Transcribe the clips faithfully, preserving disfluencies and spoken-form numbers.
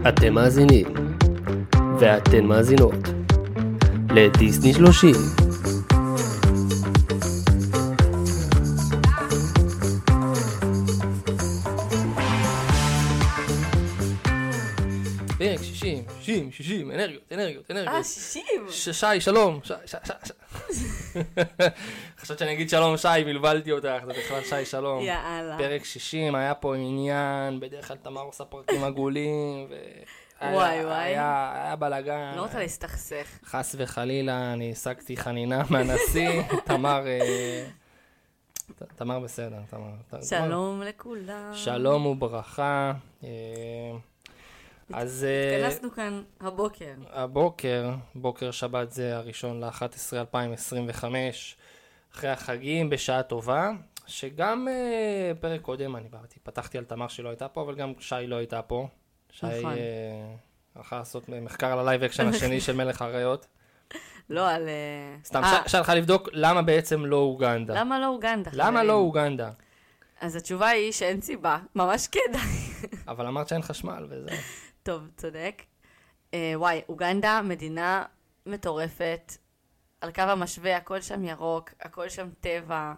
אתם מאזינים, ואתן מאזינות, לדיסני שלושים. פרק שישים, שישים, שישים, אנרגיות, אנרגיות, אנרגיות. אה, שישים? שי, שלום, שי, שי, שי. חשבת שאני אגיד שלום שי, בלבלתי אותך, זה בכלל שי, שלום. יאללה. פרק שישים, היה פה עניין, בדרך כלל תמר עושה פרקים עגולים, וואי וואי. היה בלגן. לא רוצה להסתכסך. חס וחלילה, אני השגתי חנינה מהנשיא, תמר, תמר בסדר, תמר. שלום לכולם. שלום וברכה. אז התכנסנו כאן הבוקר. הבוקר, בוקר שבת זה הראשון ל-אחת עשרה אלפיים עשרים וחמש, אחרי החגים בשעה טובה, שגם uh, פרק קודם אני באתי, פתחתי על תמר שלא הייתה פה, אבל גם שי לא הייתה פה. שי נכון. uh, הלכה לעשות מחקר על הלייב אקשן השני של מלך הריות. לא על... סתם, ש- שי הלכה לבדוק למה בעצם לא אוגנדה. למה לא אוגנדה? למה חברים? לא אוגנדה? אז התשובה היא שאין סיבה, ממש כדאי. אבל אמרת שאין חשמל וזה. טוב, צודק. אה, וואי, אוגנדה, מדינה מטורפת, על קו המשווה, הכל שם ירוק, הכל שם טבע.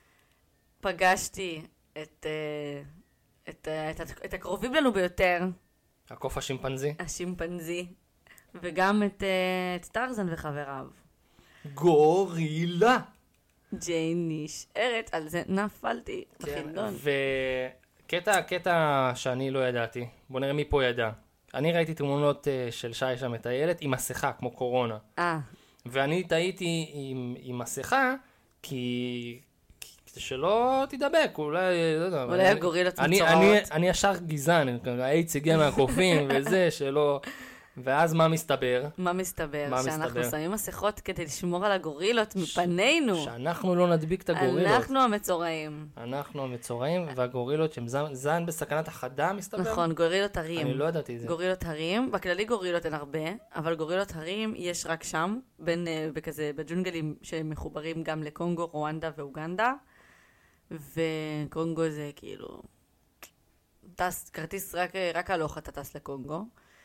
פגשתי את, אה, את, אה, את, את הקרובים לנו ביותר, הקוף השימפנזי. השימפנזי, וגם את, אה, את טרזן וחבריו. גורילה! ג'יין נשארת, על זה נפלתי בחידון. וקטע, קטע שאני לא ידעתי, בוא נראה מי פה ידע. אני ראיתי תמונות uh, של שי שם מטיילת עם מסכה, כמו קורונה. אה. ואני טעיתי עם, עם מסכה, כי... כדי שלא תדבק, אולי, לא יודע. אולי הגורילות אני, מצורעות. אני, אני ישר גזען, האיידס הגיע מהקופים וזה, שלא... ואז מה מסתבר? מה מסתבר? מה שאנחנו מסתבר? שמים מסכות כדי לשמור על הגורילות מפנינו. שאנחנו לא נדביק את הגורילות. אנחנו המצורעים. אנחנו המצורעים, והגורילות שהם זן, זן בסכנת החדה, מסתבר? נכון, גורילות הרים. אני לא ידעתי את זה. גורילות הרים, בכללי גורילות אין הרבה, אבל גורילות הרים יש רק שם, בין, uh, בכזה, בג'ונגלים שמחוברים גם לקונגו, רואנדה ואוגנדה, וקונגו זה כאילו, טס, כרטיס רק, רק הלוך אתה טס לקונגו.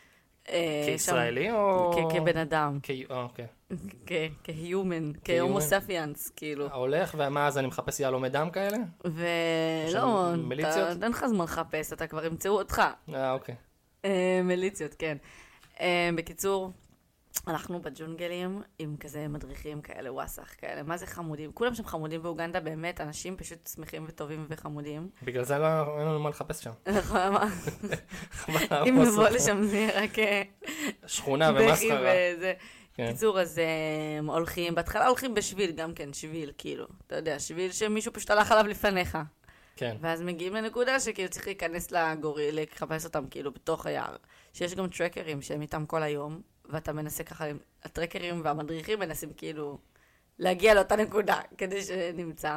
כישראלי או... כבן אדם. אוקיי. כהיומן, כהומו ספיאנס, כאילו. הולך, ומה אז אני מחפש יהלומי דם כאלה? ולא, מיליציות? אין לך זמן לחפש, אתה כבר ימצאו אותך. אה, אוקיי. מיליציות, כן. בקיצור, אנחנו בג'ונגלים עם כזה מדריכים כאלה, וואסך כאלה, מה זה חמודים? כולם שם חמודים באוגנדה, באמת, אנשים פשוט שמחים וטובים וחמודים. בגלל זה אין לנו מה לחפש שם. נכון, מה? אם נבוא לשם זה יהיה רק... שכונה ומסחרה. בכי וזה. קיצור, אז הולכים, בהתחלה הולכים בשביל, גם כן, שביל, כאילו. אתה יודע, שביל שמישהו פשוט הלך עליו לפניך. כן. ואז מגיעים לנקודה שכאילו צריך להיכנס לגוריל, לחפש אותם כאילו בתוך היער. שיש גם טרקרים שהם איתם כל היום, ואתה מנסה ככה, הטרקרים והמדריכים מנסים כאילו להגיע לאותה נקודה, כדי שנמצא.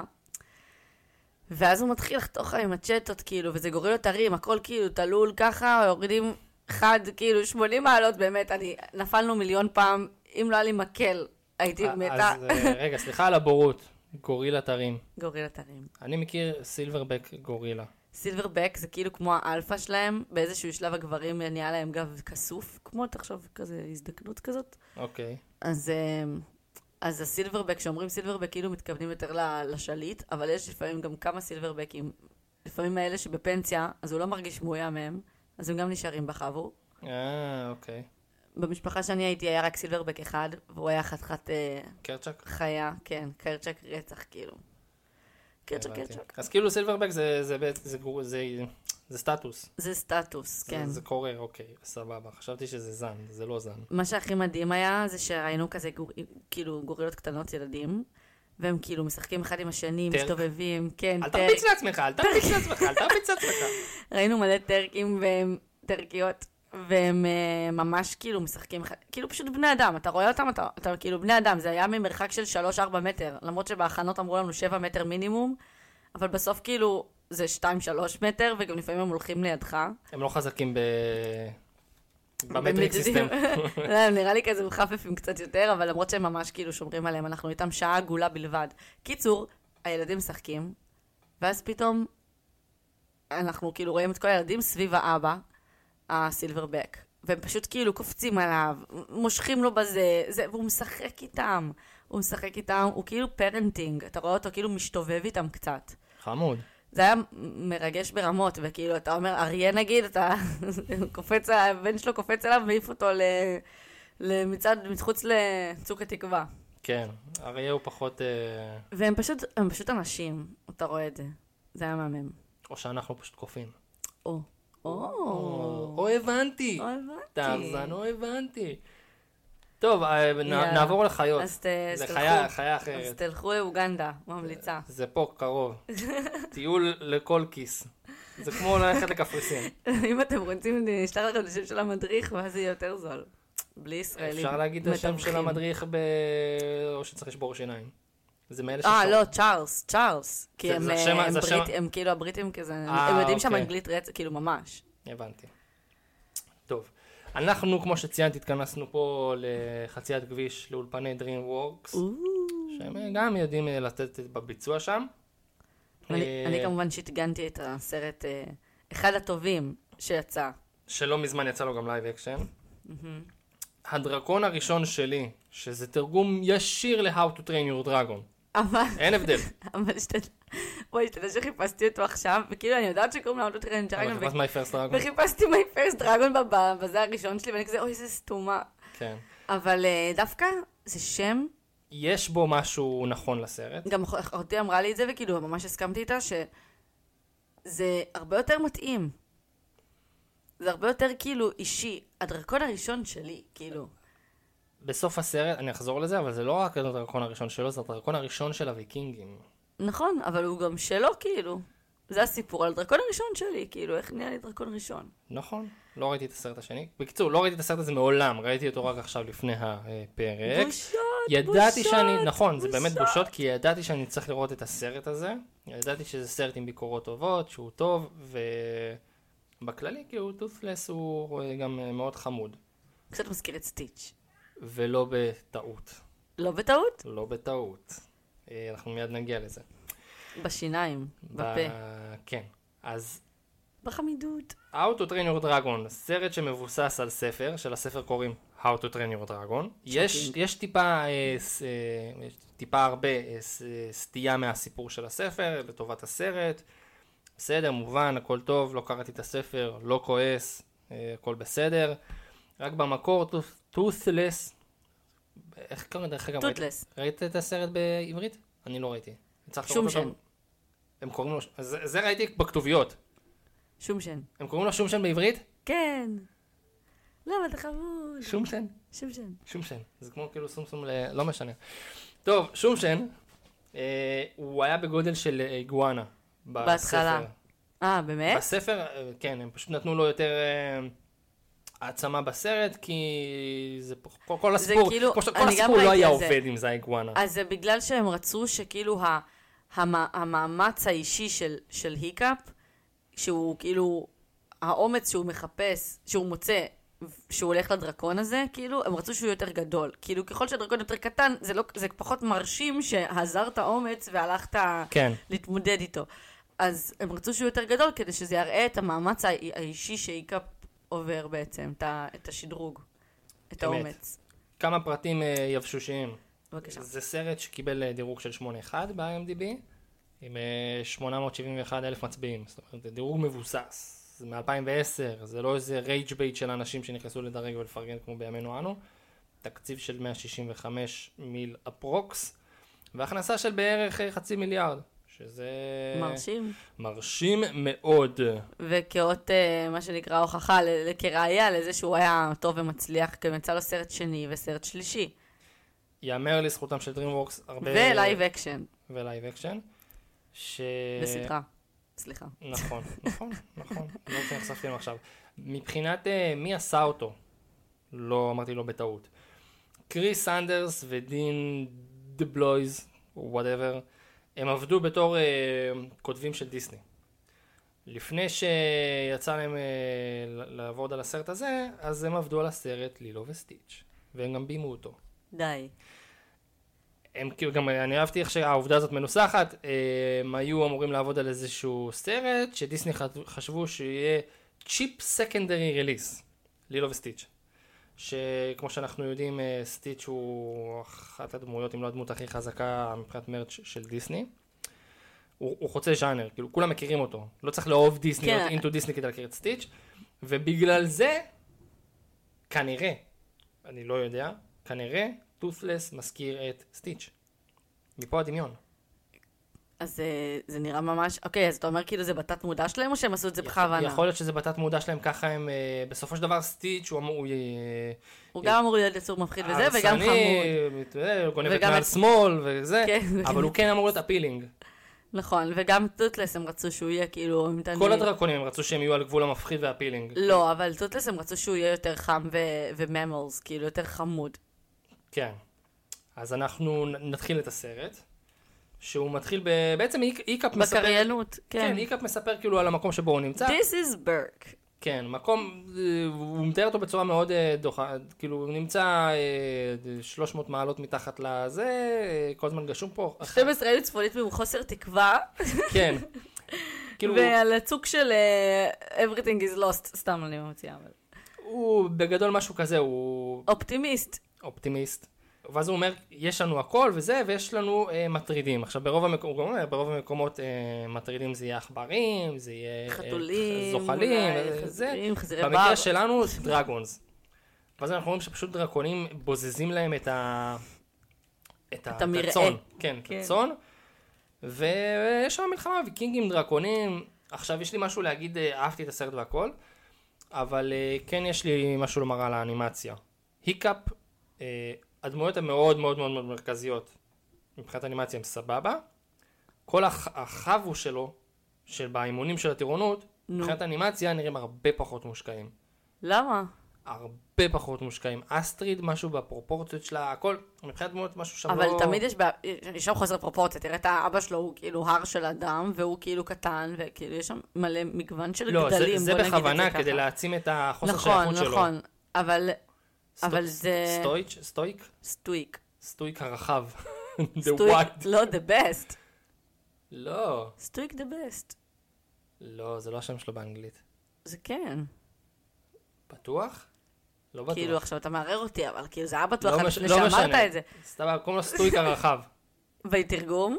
ואז הוא מתחיל לחתוך עם הצ'טות כאילו, וזה גורילות הרים, הכל כאילו תלול ככה, יורדים חד, כאילו שמונים מעלות באמת, אני נפלנו מיליון פעם, אם לא היה לי מקל, הייתי מתה. אז רגע, סליחה על הבורות, גורילת הרים. גורילת הרים. אני מכיר סילברבק גורילה. סילברבק זה כאילו כמו האלפא שלהם, באיזשהו שלב הגברים נהיה להם גב כסוף, כמו תחשוב כזה הזדקנות כזאת. אוקיי. אז, אז הסילברבק, שאומרים סילברבק כאילו מתכוונים יותר לשליט, אבל יש לפעמים גם כמה סילברבקים, לפעמים האלה שבפנסיה, אז הוא לא מרגיש מאוים מהם, אז הם גם נשארים בחבו. אה, אוקיי. במשפחה שאני הייתי היה רק סילברבק אחד, והוא היה חתיכת קרצ'ק? חיה, כן, קרצ'ק רצח כאילו. קרצ'ק, קרצ'ק. אז כאילו סילברבק זה, זה, זה, זה, זה סטטוס. זה סטטוס, כן. זה, זה קורה, אוקיי, סבבה. חשבתי שזה זן, זה לא זן. מה שהכי מדהים היה, זה שראינו כזה גור, כאילו גורילות קטנות, ילדים, והם כאילו משחקים אחד עם השני, טרק. מסתובבים, כן, אל טרק. תרביץ לעצמך, אל תרביץ לעצמך, אל תרביץ לעצמך. ראינו מלא טרקים והם טרקיות, והם uh, ממש כאילו משחקים, כאילו פשוט בני אדם, אתה רואה אותם, אתה, אתה כאילו בני אדם, זה היה ממרחק של שלוש ארבע מטר, למרות שבהכנות אמרו לנו שבע מטר מינימום, אבל בסוף כאילו זה שתיים שלוש מטר, וגם לפעמים הם הולכים לידך. הם לא חזקים ב... במטריק סיסטם. נראה לי כזה מחפפים קצת יותר, אבל למרות שהם ממש כאילו שומרים עליהם, אנחנו איתם שעה עגולה בלבד. קיצור, הילדים משחקים, ואז פתאום אנחנו כאילו רואים את כל הילדים סביב האבא, הסילברבק. והם פשוט כאילו קופצים עליו, מושכים לו בזה, זה, והוא משחק איתם, הוא משחק איתם, הוא כאילו פרנטינג, אתה רואה אותו כאילו משתובב איתם קצת. חמוד. זה היה מרגש ברמות, וכאילו, אתה אומר, אריה נגיד, אתה קופץ, הבן שלו קופץ עליו, מעיף אותו למצד, מחוץ לצוק התקווה. כן, אריה הוא פחות... והם פשוט, הם פשוט אנשים, אתה רואה את זה. זה היה מהמם. או שאנחנו פשוט קופים. או. או. או הבנתי. או הבנתי. טרזן, או הבנתי. טוב, נעבור לחיות. זה חיה, חיה אחרת. אז תלכו לאוגנדה, ממליצה. זה פה, קרוב. טיול לכל כיס. זה כמו ללכת לקפריסין. אם אתם רוצים, נשלח לכם את השם של המדריך, ואז יהיה יותר זול. בלי ישראלים. אפשר להגיד את השם של המדריך ב... או שצריך לשבור שיניים. זה מאלה אה, לא, צ'ארלס, צ'ארלס. כי הם כאילו הבריטים כזה, הם יודעים שם אנגלית רצ... כאילו ממש. הבנתי. טוב. אנחנו, כמו שציינתי, התכנסנו פה לחציית כביש לאולפני DreamWorks, שהם גם יודעים לתת בביצוע שם. אני כמובן שהתגנתי את הסרט, אחד הטובים שיצא. שלא מזמן יצא לו גם לייב אקשן. הדרקון הראשון שלי, שזה תרגום ישיר ל-How to Train Your Dragon. אין הבדל. אבל שתדע, בואי, שתדע שחיפשתי אותו עכשיו, וכאילו אני יודעת שקוראים לה How to Train Your Dragon. אבל חיפשת My First Dragon. וחיפשתי My First Dragon בזה הראשון שלי, ואני כזה, אוי, זה סתומה. כן. אבל דווקא זה שם... יש בו משהו נכון לסרט. גם אחותי אמרה לי את זה, וכאילו ממש הסכמתי איתה, שזה הרבה יותר מתאים. זה הרבה יותר כאילו אישי. הדרקון הראשון שלי, כאילו. בסוף הסרט, אני אחזור לזה, אבל זה לא רק הדרקון הראשון שלו, זה הדרקון הראשון של הוויקינגים. נכון, אבל הוא גם שלו, כאילו. זה הסיפור על הדרקון הראשון שלי, כאילו, איך נהיה לי דרקון ראשון. נכון, לא ראיתי את הסרט השני. בקיצור, לא ראיתי את הסרט הזה מעולם, ראיתי אותו רק עכשיו לפני הפרק. בושות, ידעתי בושות, שאני, נכון, זה בושות. באמת בושות, כי ידעתי שאני צריך לראות את הסרט הזה. ידעתי שזה סרט עם ביקורות טובות, שהוא טוב, ובכללי, כאילו, טות'לס הוא גם מאוד חמוד. קצת מזכיר את סטיץ'. ולא בטעות. לא בטעות? לא בטעות. אנחנו מיד נגיע לזה. בשיניים, בפה. כן, אז... בחמידות. How to Train Your Dragon, סרט שמבוסס על ספר, שלספר קוראים How to Train Your Dragon. יש, יש טיפה, יש טיפה הרבה סטייה מהסיפור של הספר, לטובת הסרט. בסדר, מובן, הכל טוב, לא קראתי את הספר, לא כועס, הכל בסדר. רק במקור, Toothless, איך קוראים דרך אגב? Toothless. ראית את הסרט בעברית? אני לא ראיתי. שום-שן. הם קוראים לו, זה ראיתי בכתוביות. שום-שן. הם קוראים לו שום-שן בעברית? כן. למה אתה חמוד? שום-שן. שום-שן. שום-שן. זה כמו כאילו סום-סום, לא משנה. טוב, שום-שן, הוא היה בגודל של איגואנה. בהתחלה. אה, באמת? בספר, כן, הם פשוט נתנו לו יותר... העצמה בסרט, כי זה כל, כל הסיפור, כאילו, כל, כל הסיפור לא היה עובד עם זה האיגואנה. אז זה בגלל שהם רצו שכאילו ה, המ, המאמץ האישי של, של היקאפ, שהוא כאילו, האומץ שהוא מחפש, שהוא מוצא, שהוא הולך לדרקון הזה, כאילו, הם רצו שהוא יותר גדול. כאילו, ככל שהדרקון יותר קטן, זה, לא, זה פחות מרשים שעזרת אומץ והלכת כן. להתמודד איתו. אז הם רצו שהוא יותר גדול, כדי שזה יראה את המאמץ האישי שהיקאפ עובר בעצם, את השדרוג, את האומץ. כמה פרטים יבשושיים. בבקשה. זה סרט שקיבל דירוג של שמונה נקודה אחת ב-איי אם די בי, עם שמונה מאות שבעים ואחד אלף מצביעים. זאת אומרת, זה דירוג מבוסס. זה מ-אלפיים ועשר, זה לא איזה רייג' בייט של אנשים שנכנסו לדרג ולפרגן כמו בימינו אנו. תקציב של מאה שישים וחמש מיל אפרוקס, והכנסה של בערך חצי מיליארד. שזה... מרשים. מרשים מאוד. וכאות, מה שנקרא, הוכחה, כראיה לזה שהוא היה טוב ומצליח, כי יצא לו סרט שני וסרט שלישי. יאמר לזכותם של DreamWorks הרבה... ולייב אקשן. ולייב אקשן. ש... בסדרה. סליחה. נכון, נכון, נכון. לא רוצה נחשפתי לנו עכשיו. מבחינת מי עשה אותו? לא, אמרתי לו בטעות. קריס סנדרס ודין דבלויז, whatever, הם עבדו בתור uh, כותבים של דיסני. לפני שיצא להם uh, לעבוד על הסרט הזה, אז הם עבדו על הסרט לילו וסטיץ', והם גם בימו אותו. די. הם כאילו גם, אני אהבתי איך שהעובדה הזאת מנוסחת, הם היו אמורים לעבוד על איזשהו סרט, שדיסני חשבו שיהיה צ'יפ סקנדרי ריליס. לילו וסטיץ'. שכמו שאנחנו יודעים, סטיץ' הוא אחת הדמויות, אם לא הדמות הכי חזקה מבחינת מרץ' של דיסני. הוא, הוא חוצה ז'אנר, כאילו כולם מכירים אותו. לא צריך לאהוב דיסני, להיות אינטו דיסני כדי להכיר את סטיץ'. ובגלל זה, כנראה, אני לא יודע, כנראה, טות'לס מזכיר את סטיץ'. מפה הדמיון. אז זה נראה ממש, אוקיי, אז אתה אומר כאילו זה בתת מודע שלהם, או שהם עשו את זה בכוונה? יכול להיות שזה בתת מודע שלהם, ככה הם, בסופו של דבר סטיץ' הוא אמור... הוא גם אמור להיות יצור מפחיד וזה, וגם חמוד. הרסני, גונבת מעל שמאל וזה, אבל הוא כן אמור להיות אפילינג. נכון, וגם טוטלס הם רצו שהוא יהיה כאילו... כל הדרקונים הם רצו שהם יהיו על גבול המפחיד והפילינג. לא, אבל טוטלס הם רצו שהוא יהיה יותר חם וממלס, כאילו יותר חמוד. כן. אז אנחנו נתחיל את הסרט. שהוא מתחיל ב... בעצם איקאפ מספר... בקריינות, כן. כן, איקאפ מספר כאילו על המקום שבו הוא נמצא. This is Burke. כן, מקום, הוא מתאר אותו בצורה מאוד דוחה, כאילו הוא נמצא שלוש מאות מעלות מתחת לזה, כל הזמן גשום פה. שתים עשרה אלף צפונית מחוסר תקווה. כן. ועל הצוק של Everything is lost, סתם אני ממציאה. הוא בגדול משהו כזה, הוא... אופטימיסט. אופטימיסט. ואז הוא אומר, יש לנו הכל וזה, ויש לנו אה, מטרידים. עכשיו, ברוב, המק... הוא אומר, ברוב המקומות אה, מטרידים זה יהיה עכברים, זה יהיה... חתולים, אה, זוחלים, חזירים, חזירי בר. במקרה שלנו, דרגונס. ואז אנחנו רואים שפשוט דרקונים בוזזים להם את ה... את, את ה... המראה. הצון. כן, כן. את הצון. ויש שם מלחמה, ויקינגים, דרקונים. עכשיו, יש לי משהו להגיד, אהבתי את הסרט והכל, אבל אה, כן יש לי משהו לומר על האנימציה. היקאפ, אה, הדמויות הן מאוד מאוד מאוד מאוד מרכזיות. מבחינת אנימציה הם סבבה. כל הח... החבו שלו, של באימונים של הטירונות, מבחינת אנימציה נראים הרבה פחות מושקעים. למה? הרבה פחות מושקעים. אסטריד, משהו בפרופורציות שלה, הכל, מבחינת דמויות משהו שם אבל לא... אבל תמיד יש, בה... יש שם חוסר פרופורציה. תראה את האבא שלו, הוא כאילו הר של אדם, והוא כאילו קטן, וכאילו יש שם מלא מגוון של לא, גדלים. זה, זה בכוונה כדי ככה. להעצים את החוסר נכון, שייכות שלו. נכון, נכון. אבל... סטו... אבל זה... סטויק? סטויק? סטויק. סטויק הרחב. סטויק, לא, the best. לא. סטויק the best. לא, זה לא השם שלו באנגלית. זה כן. בטוח? לא בטוח. כאילו עכשיו אתה מערער אותי, אבל כאילו זה היה בטוח לא לפני מש... לא שאמרת משנה. את זה. סתם, קוראים לו סטויק הרחב. והתרגום?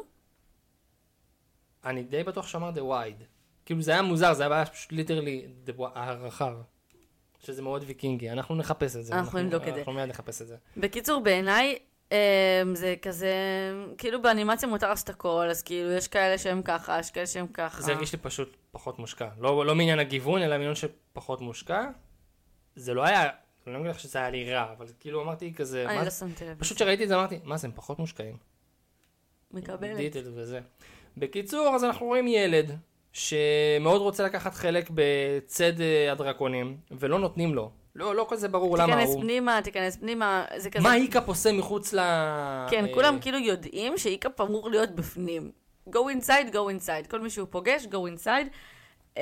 אני די בטוח שאמר the wide. כאילו זה היה מוזר, זה היה פשוט ליטרלי הרחב. שזה מאוד ויקינגי, אנחנו נחפש את זה. אנחנו נבדוק את זה. אנחנו מיד נחפש את זה. בקיצור, בעיניי, זה כזה, כאילו באנימציה מותר לעשות הכל, אז כאילו יש כאלה שהם ככה, יש כאלה שהם ככה. זה הרגיש לי פשוט פחות מושקע. לא, לא מעניין הגיוון, אלא מעניין שפחות מושקע. זה לא היה, אני לא מבין לך שזה היה לי רע, אבל כאילו אמרתי כזה... אני לא שמתי לב. פשוט שראיתי את זה אמרתי, מה זה, הם פחות מושקעים. מקבלת. דיטל וזה. בקיצור, אז אנחנו רואים ילד שמאוד רוצה לקחת חלק בצד הדרקונים, ולא נותנים לו. לא, לא כזה ברור למה הוא... תיכנס פנימה, תיכנס פנימה, זה כזה... מה איקאפ עושה מחוץ ל... כן, כולם כאילו יודעים שאיקאפ אמור להיות בפנים. Go inside, go inside. כל מי שהוא פוגש, go inside.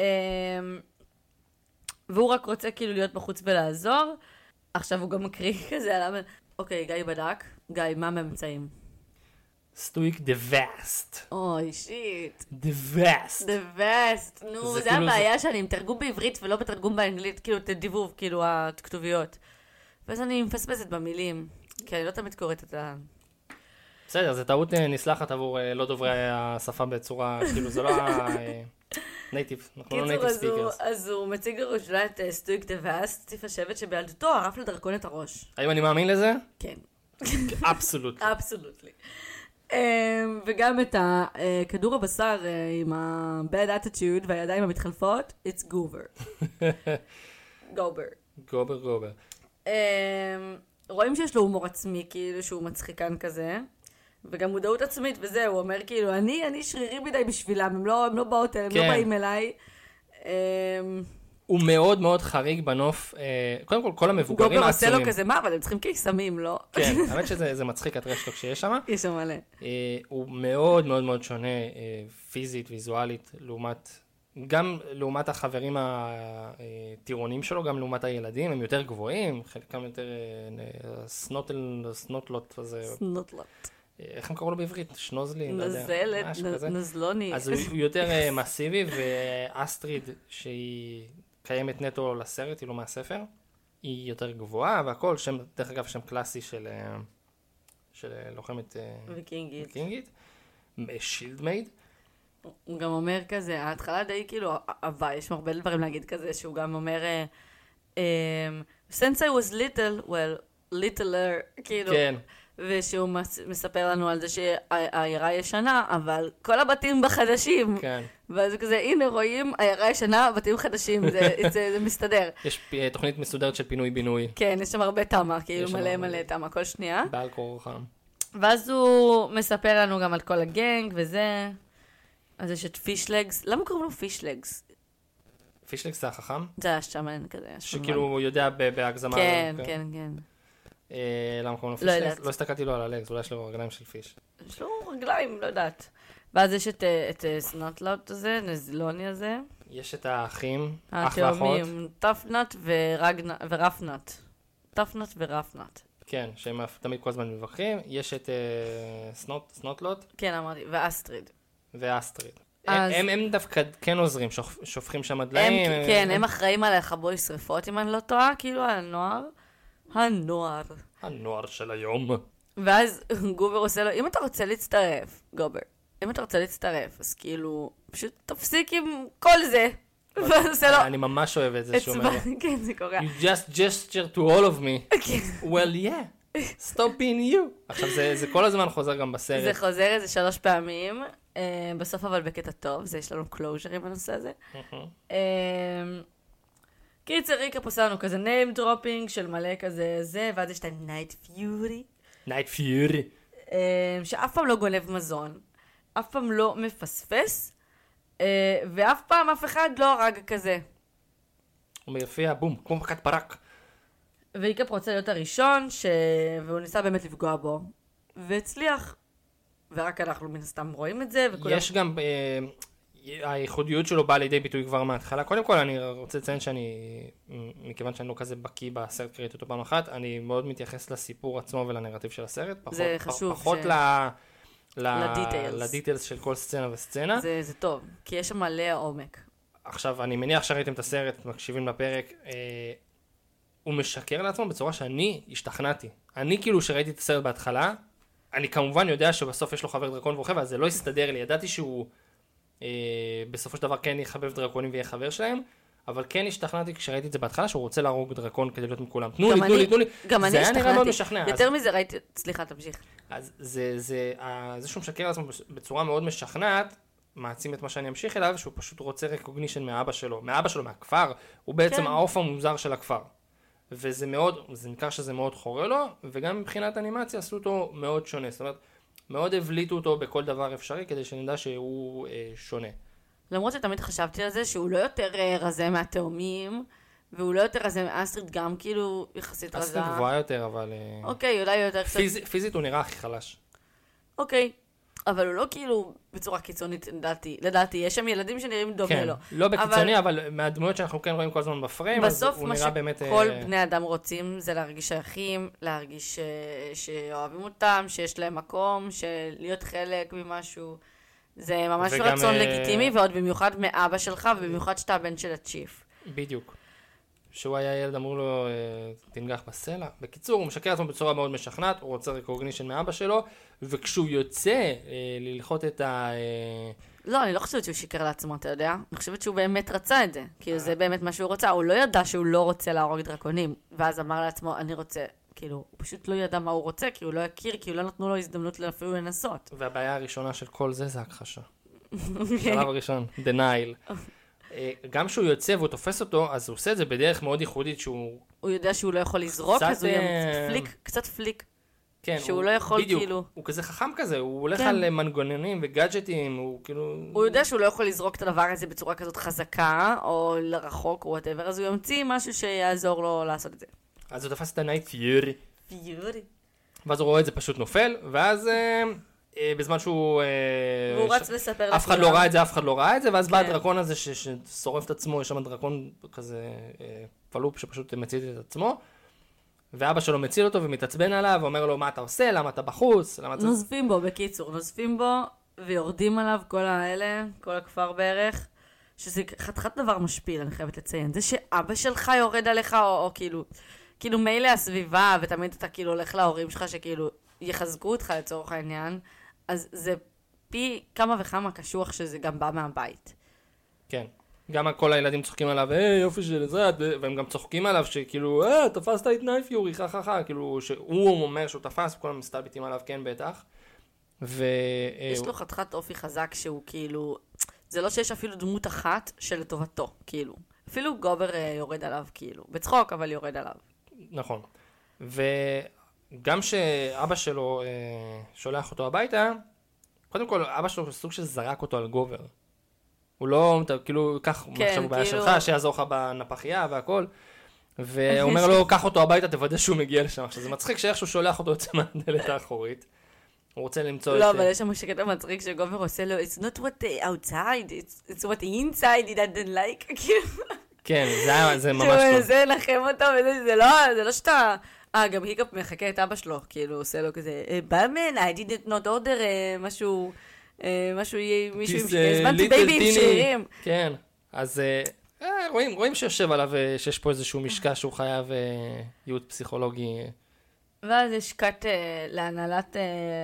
והוא רק רוצה כאילו להיות בחוץ ולעזור. עכשיו הוא גם מקריא כזה עליו. אוקיי, גיא בדק. גיא, מה הממצאים? סטויק the vast. אוי, שיט. the vast. the vast. נו, זה הבעיה שאני עם תרגום בעברית ולא בתרגום באנגלית, כאילו את הדיבוב, כאילו הכתוביות. ואז אני מפספסת במילים, כי אני לא תמיד קוראת את ה... בסדר, זה טעות נסלחת עבור לא דוברי השפה בצורה, כאילו זה לא נייטיב, אנחנו לא נייטיב ספיקרס. אז הוא מציג לראשונה את סטויק the vast, ציף השבט שבילדותו ערף לדרקון את הראש. האם אני מאמין לזה? כן. אבסולוטלי. אבסולוטלי. וגם את כדור הבשר עם ה-bad attitude והידיים המתחלפות, it's goober. גובר. גובר, גובר. רואים שיש לו הומור עצמי, כאילו שהוא מצחיקן כזה, וגם מודעות עצמית וזה, הוא אומר כאילו, אני, אני שרירי מדי בשבילם, הם לא, הם לא באות אליהם, הם לא באים אליי. הוא מאוד מאוד חריג בנוף, קודם כל כל המבוגרים העצומים. גובר עושה לו כזה, מה, אבל הם צריכים קיסמים, לא? כן, האמת שזה מצחיק הטרש שלו כשיש שם. יש שם מלא. הוא מאוד מאוד מאוד שונה פיזית, ויזואלית, לעומת, גם לעומת החברים הטירונים שלו, גם לעומת הילדים, הם יותר גבוהים, חלקם יותר סנוטל, סנוטלוט, סנוטלוט. איך הם קראו לו בעברית? שנוזלי? נזלת, נזלוני. אז הוא יותר מסיבי, ואסטריד, שהיא קיימת נטו לסרט, היא לא מהספר, היא יותר גבוהה, והכל, שם, דרך אגב, שם קלאסי של, של לוחמת ויקינגית. ויקינגית, שילד מייד. הוא גם אומר כזה, ההתחלה די כאילו, אבל יש הרבה דברים להגיד כזה, שהוא גם אומר, um, since I was little, well, littler, כאילו, כן. ושהוא מספר לנו על זה שהעיירה ישנה, אבל כל הבתים בחדשים. כן. ואז כזה, הנה רואים, העיירה ישנה, בתים חדשים, זה, זה, זה מסתדר. יש תוכנית מסודרת של פינוי-בינוי. כן, יש שם הרבה תמה, כאילו מלא מלא תמה כל שנייה. בעל כורחם. ואז הוא מספר לנו גם על כל הגנג וזה. אז יש את פישלגס, למה קוראים לו פישלגס? פישלגס זה החכם? זה היה שמן כזה. שכאילו הוא יודע בהגזמה. כן, כן, כן. למה קוראים לו פישלגס? לא הסתכלתי לו על הלגס, אולי יש לו רגליים של פיש. יש לו רגליים, לא יודעת. ואז יש את סנוטלוט הזה, נזלוני הזה. יש את האחים, אח ואחות. התאומים, טפנט ורפנט. טפנט ורפנט. כן, שהם תמיד כל הזמן מבחרים. יש את סנוטלוט. כן, אמרתי, ואסטריד. ואסטריד. הם, הם דווקא כן עוזרים, שופכים שם דליים. הם, כן, הם אחראים על לכבוי שריפות, אם אני לא טועה, כאילו על הנוער. הנוער. הנוער של היום. ואז גובר עושה לו, אם אתה רוצה להצטרף, גובר, אם אתה רוצה להצטרף, אז כאילו, פשוט תפסיק עם כל זה. ואז עושה לו... אני ממש אוהב את זה שהוא אומר. כן, זה קורה. You just gesture to all of me. Well, yeah. Stop being you. עכשיו, זה כל הזמן חוזר גם בסרט. זה חוזר איזה שלוש פעמים. בסוף אבל בקטע טוב, זה יש לנו קלוז'ר עם הנושא הזה. קיצר, ריקאפ עושה לנו כזה name dropping של מלא כזה זה, ואז יש את ה-Night Fury. Night Fury. שאף פעם לא גונב מזון, אף פעם לא מפספס, ואף פעם אף אחד לא הרג כזה. הוא מיפיע, בום, כמו מכת פרק. וריקאפ רוצה להיות הראשון, ש... והוא ניסה באמת לפגוע בו, והצליח. ורק אנחנו מן הסתם רואים את זה, וכולם... יש גם... הייחודיות שלו באה לידי ביטוי כבר מההתחלה. קודם כל, אני רוצה לציין שאני, מכיוון שאני לא כזה בקיא בסרט, קראתי אותו פעם אחת, אני מאוד מתייחס לסיפור עצמו ולנרטיב של הסרט. פחות, זה חשוב. פחות ש... ל... לדיטיילס. לדיטיילס של כל סצנה וסצנה. זה, זה טוב, כי יש שם מלא עומק. עכשיו, אני מניח שראיתם את הסרט, מקשיבים לפרק, אה, הוא משקר לעצמו בצורה שאני השתכנעתי. אני כאילו שראיתי את הסרט בהתחלה, אני כמובן יודע שבסוף יש לו חבר דרקון ורוכב, אז זה לא יסתדר לי. ידעתי שהוא אה, בסופו של דבר כן יחבב דרקונים ויהיה חבר שלהם, אבל כן השתכנעתי כשראיתי את זה בהתחלה, שהוא רוצה להרוג דרקון כדי להיות עם כולם. תנו לי, תנו לי, תנו לי. גם אני השתכנעתי. יותר מזה ראיתי, סליחה, תמשיך. אז זה, זה, זה שהוא משקר לעצמו בצורה מאוד משכנעת, מעצים את מה שאני אמשיך אליו, שהוא פשוט רוצה רקוגנישן מאבא שלו, מאבא שלו, מהכפר, הוא בעצם העוף המוזר של הכפר. וזה מאוד, זה ניכר שזה מאוד חורה לו, וגם מבחינת אנימציה עשו אותו מאוד שונה, זאת אומרת, מאוד הבליטו אותו בכל דבר אפשרי, כדי שנדע שהוא אה, שונה. למרות שתמיד חשבתי על זה, שהוא לא יותר אה, רזה מהתאומים, והוא לא יותר רזה מאסטריד, גם כאילו יחסית רזה. אסטריד גבוהה יותר, אבל... אה, אוקיי, אולי יותר... פיז, קצת... פיזית הוא נראה הכי חלש. אוקיי. אבל הוא לא כאילו בצורה קיצונית, לדעתי, לדעתי, יש שם ילדים שנראים דומה כן, לו. לא בקיצוני, אבל... אבל מהדמויות שאנחנו כן רואים כל הזמן בפריים, אז הוא נראה באמת... בסוף מה שכל בני אדם רוצים זה להרגיש שייכים, להרגיש ש... שאוהבים אותם, שיש להם מקום, להיות חלק ממשהו. זה ממש וגם... רצון לגיטימי, ועוד במיוחד מאבא שלך, ובמיוחד שאתה הבן של הצ'יף. בדיוק. שהוא היה ילד, אמרו לו, תנגח בסלע. בקיצור, הוא משקר עצמו בצורה מאוד משכנעת, הוא רוצה רקוגנישן מאבא שלו, וכשהוא יוצא ללחוט את ה... לא, אני לא חושבת שהוא שיקר לעצמו, אתה יודע? אני חושבת שהוא באמת רצה את זה, כי זה באמת מה שהוא רוצה. הוא לא ידע שהוא לא רוצה להרוג דרקונים, ואז אמר לעצמו, אני רוצה, כאילו, הוא פשוט לא ידע מה הוא רוצה, כי הוא לא הכיר, כי הוא לא נתנו לו הזדמנות אפילו לנסות. והבעיה הראשונה של כל זה זה הכחשה. שלב הראשון, denial. גם כשהוא יוצא והוא תופס אותו, אז הוא עושה את זה בדרך מאוד ייחודית שהוא... הוא יודע שהוא לא יכול לזרוק, אז הוא פליק, קצת פליק. כן, שהוא לא יכול בדיוק, כאילו... הוא כזה חכם כזה, הוא הולך על מנגנונים וגאדג'טים, הוא כאילו... הוא יודע שהוא לא יכול לזרוק את הדבר הזה בצורה כזאת חזקה, או לרחוק, או whatever, אז הוא ימציא משהו שיעזור לו לעשות את זה. אז הוא תפס את ה-Night Fury. פיורי. ואז הוא רואה את זה פשוט נופל, ואז... בזמן שהוא... והוא רץ לספר לכולם. אף אחד לא ראה את זה, אף אחד לא ראה את זה, ואז בא הדרקון הזה ששורף את עצמו, יש שם דרקון כזה פלופ שפשוט מציל את עצמו, ואבא שלו מציל אותו ומתעצבן עליו, ואומר לו, מה אתה עושה? למה אתה בחוץ? נוזפים בו, בקיצור, נוזפים בו, ויורדים עליו כל האלה, כל הכפר בערך, שזה חתיכת דבר משפיל, אני חייבת לציין. זה שאבא שלך יורד עליך, או כאילו... כאילו מילא הסביבה, ותמיד אתה כאילו הולך להורים שלך שכאילו יחזקו אותך לצורך העניין, אז זה פי כמה וכמה קשוח שזה גם בא מהבית. כן. גם כל הילדים צוחקים עליו, היי, יופי של זה, והם גם צוחקים עליו שכאילו, אה, תפסת את נייף יורי, חה חה חה, כאילו, שהוא אומר שהוא תפס, וכולם מסתלבטים עליו, כן, בטח. ו... יש לו חתיכת אופי חזק שהוא כאילו, זה לא שיש אפילו דמות אחת שלטובתו, כאילו. אפילו גובר יורד עליו, כאילו. בצחוק, אבל יורד עליו. נכון. וגם שאבא שלו שולח אותו הביתה, קודם כל, אבא שלו סוג של זרק אותו על גובר. הוא לא, כאילו, קח, עכשיו הוא בעיה שלך, שיעזור לך בנפחייה והכל. והוא אומר לו, קח אותו הביתה, תוודא שהוא מגיע לשם. עכשיו, זה מצחיק שאיכשהו שולח אותו יוצא מהדלת האחורית. הוא רוצה למצוא את... לא, אבל יש שם שקטע מצחיק שגובר עושה לו, it's not what the outside, it's what the inside he didn't like. כן, זה ממש טוב. שהוא מנסה לנחם אותו, וזה לא שאתה... אה, גם היקאפ מחכה את אבא שלו, כאילו, עושה לו כזה, באמן, I didn't not order משהו, משהו, מישהו עם הזמנתי בייבי עם שרירים. כן, אז רואים שיושב עליו, שיש פה איזשהו משקע שהוא חייב ייעוץ פסיכולוגי. ואז יש קאט להנהלת,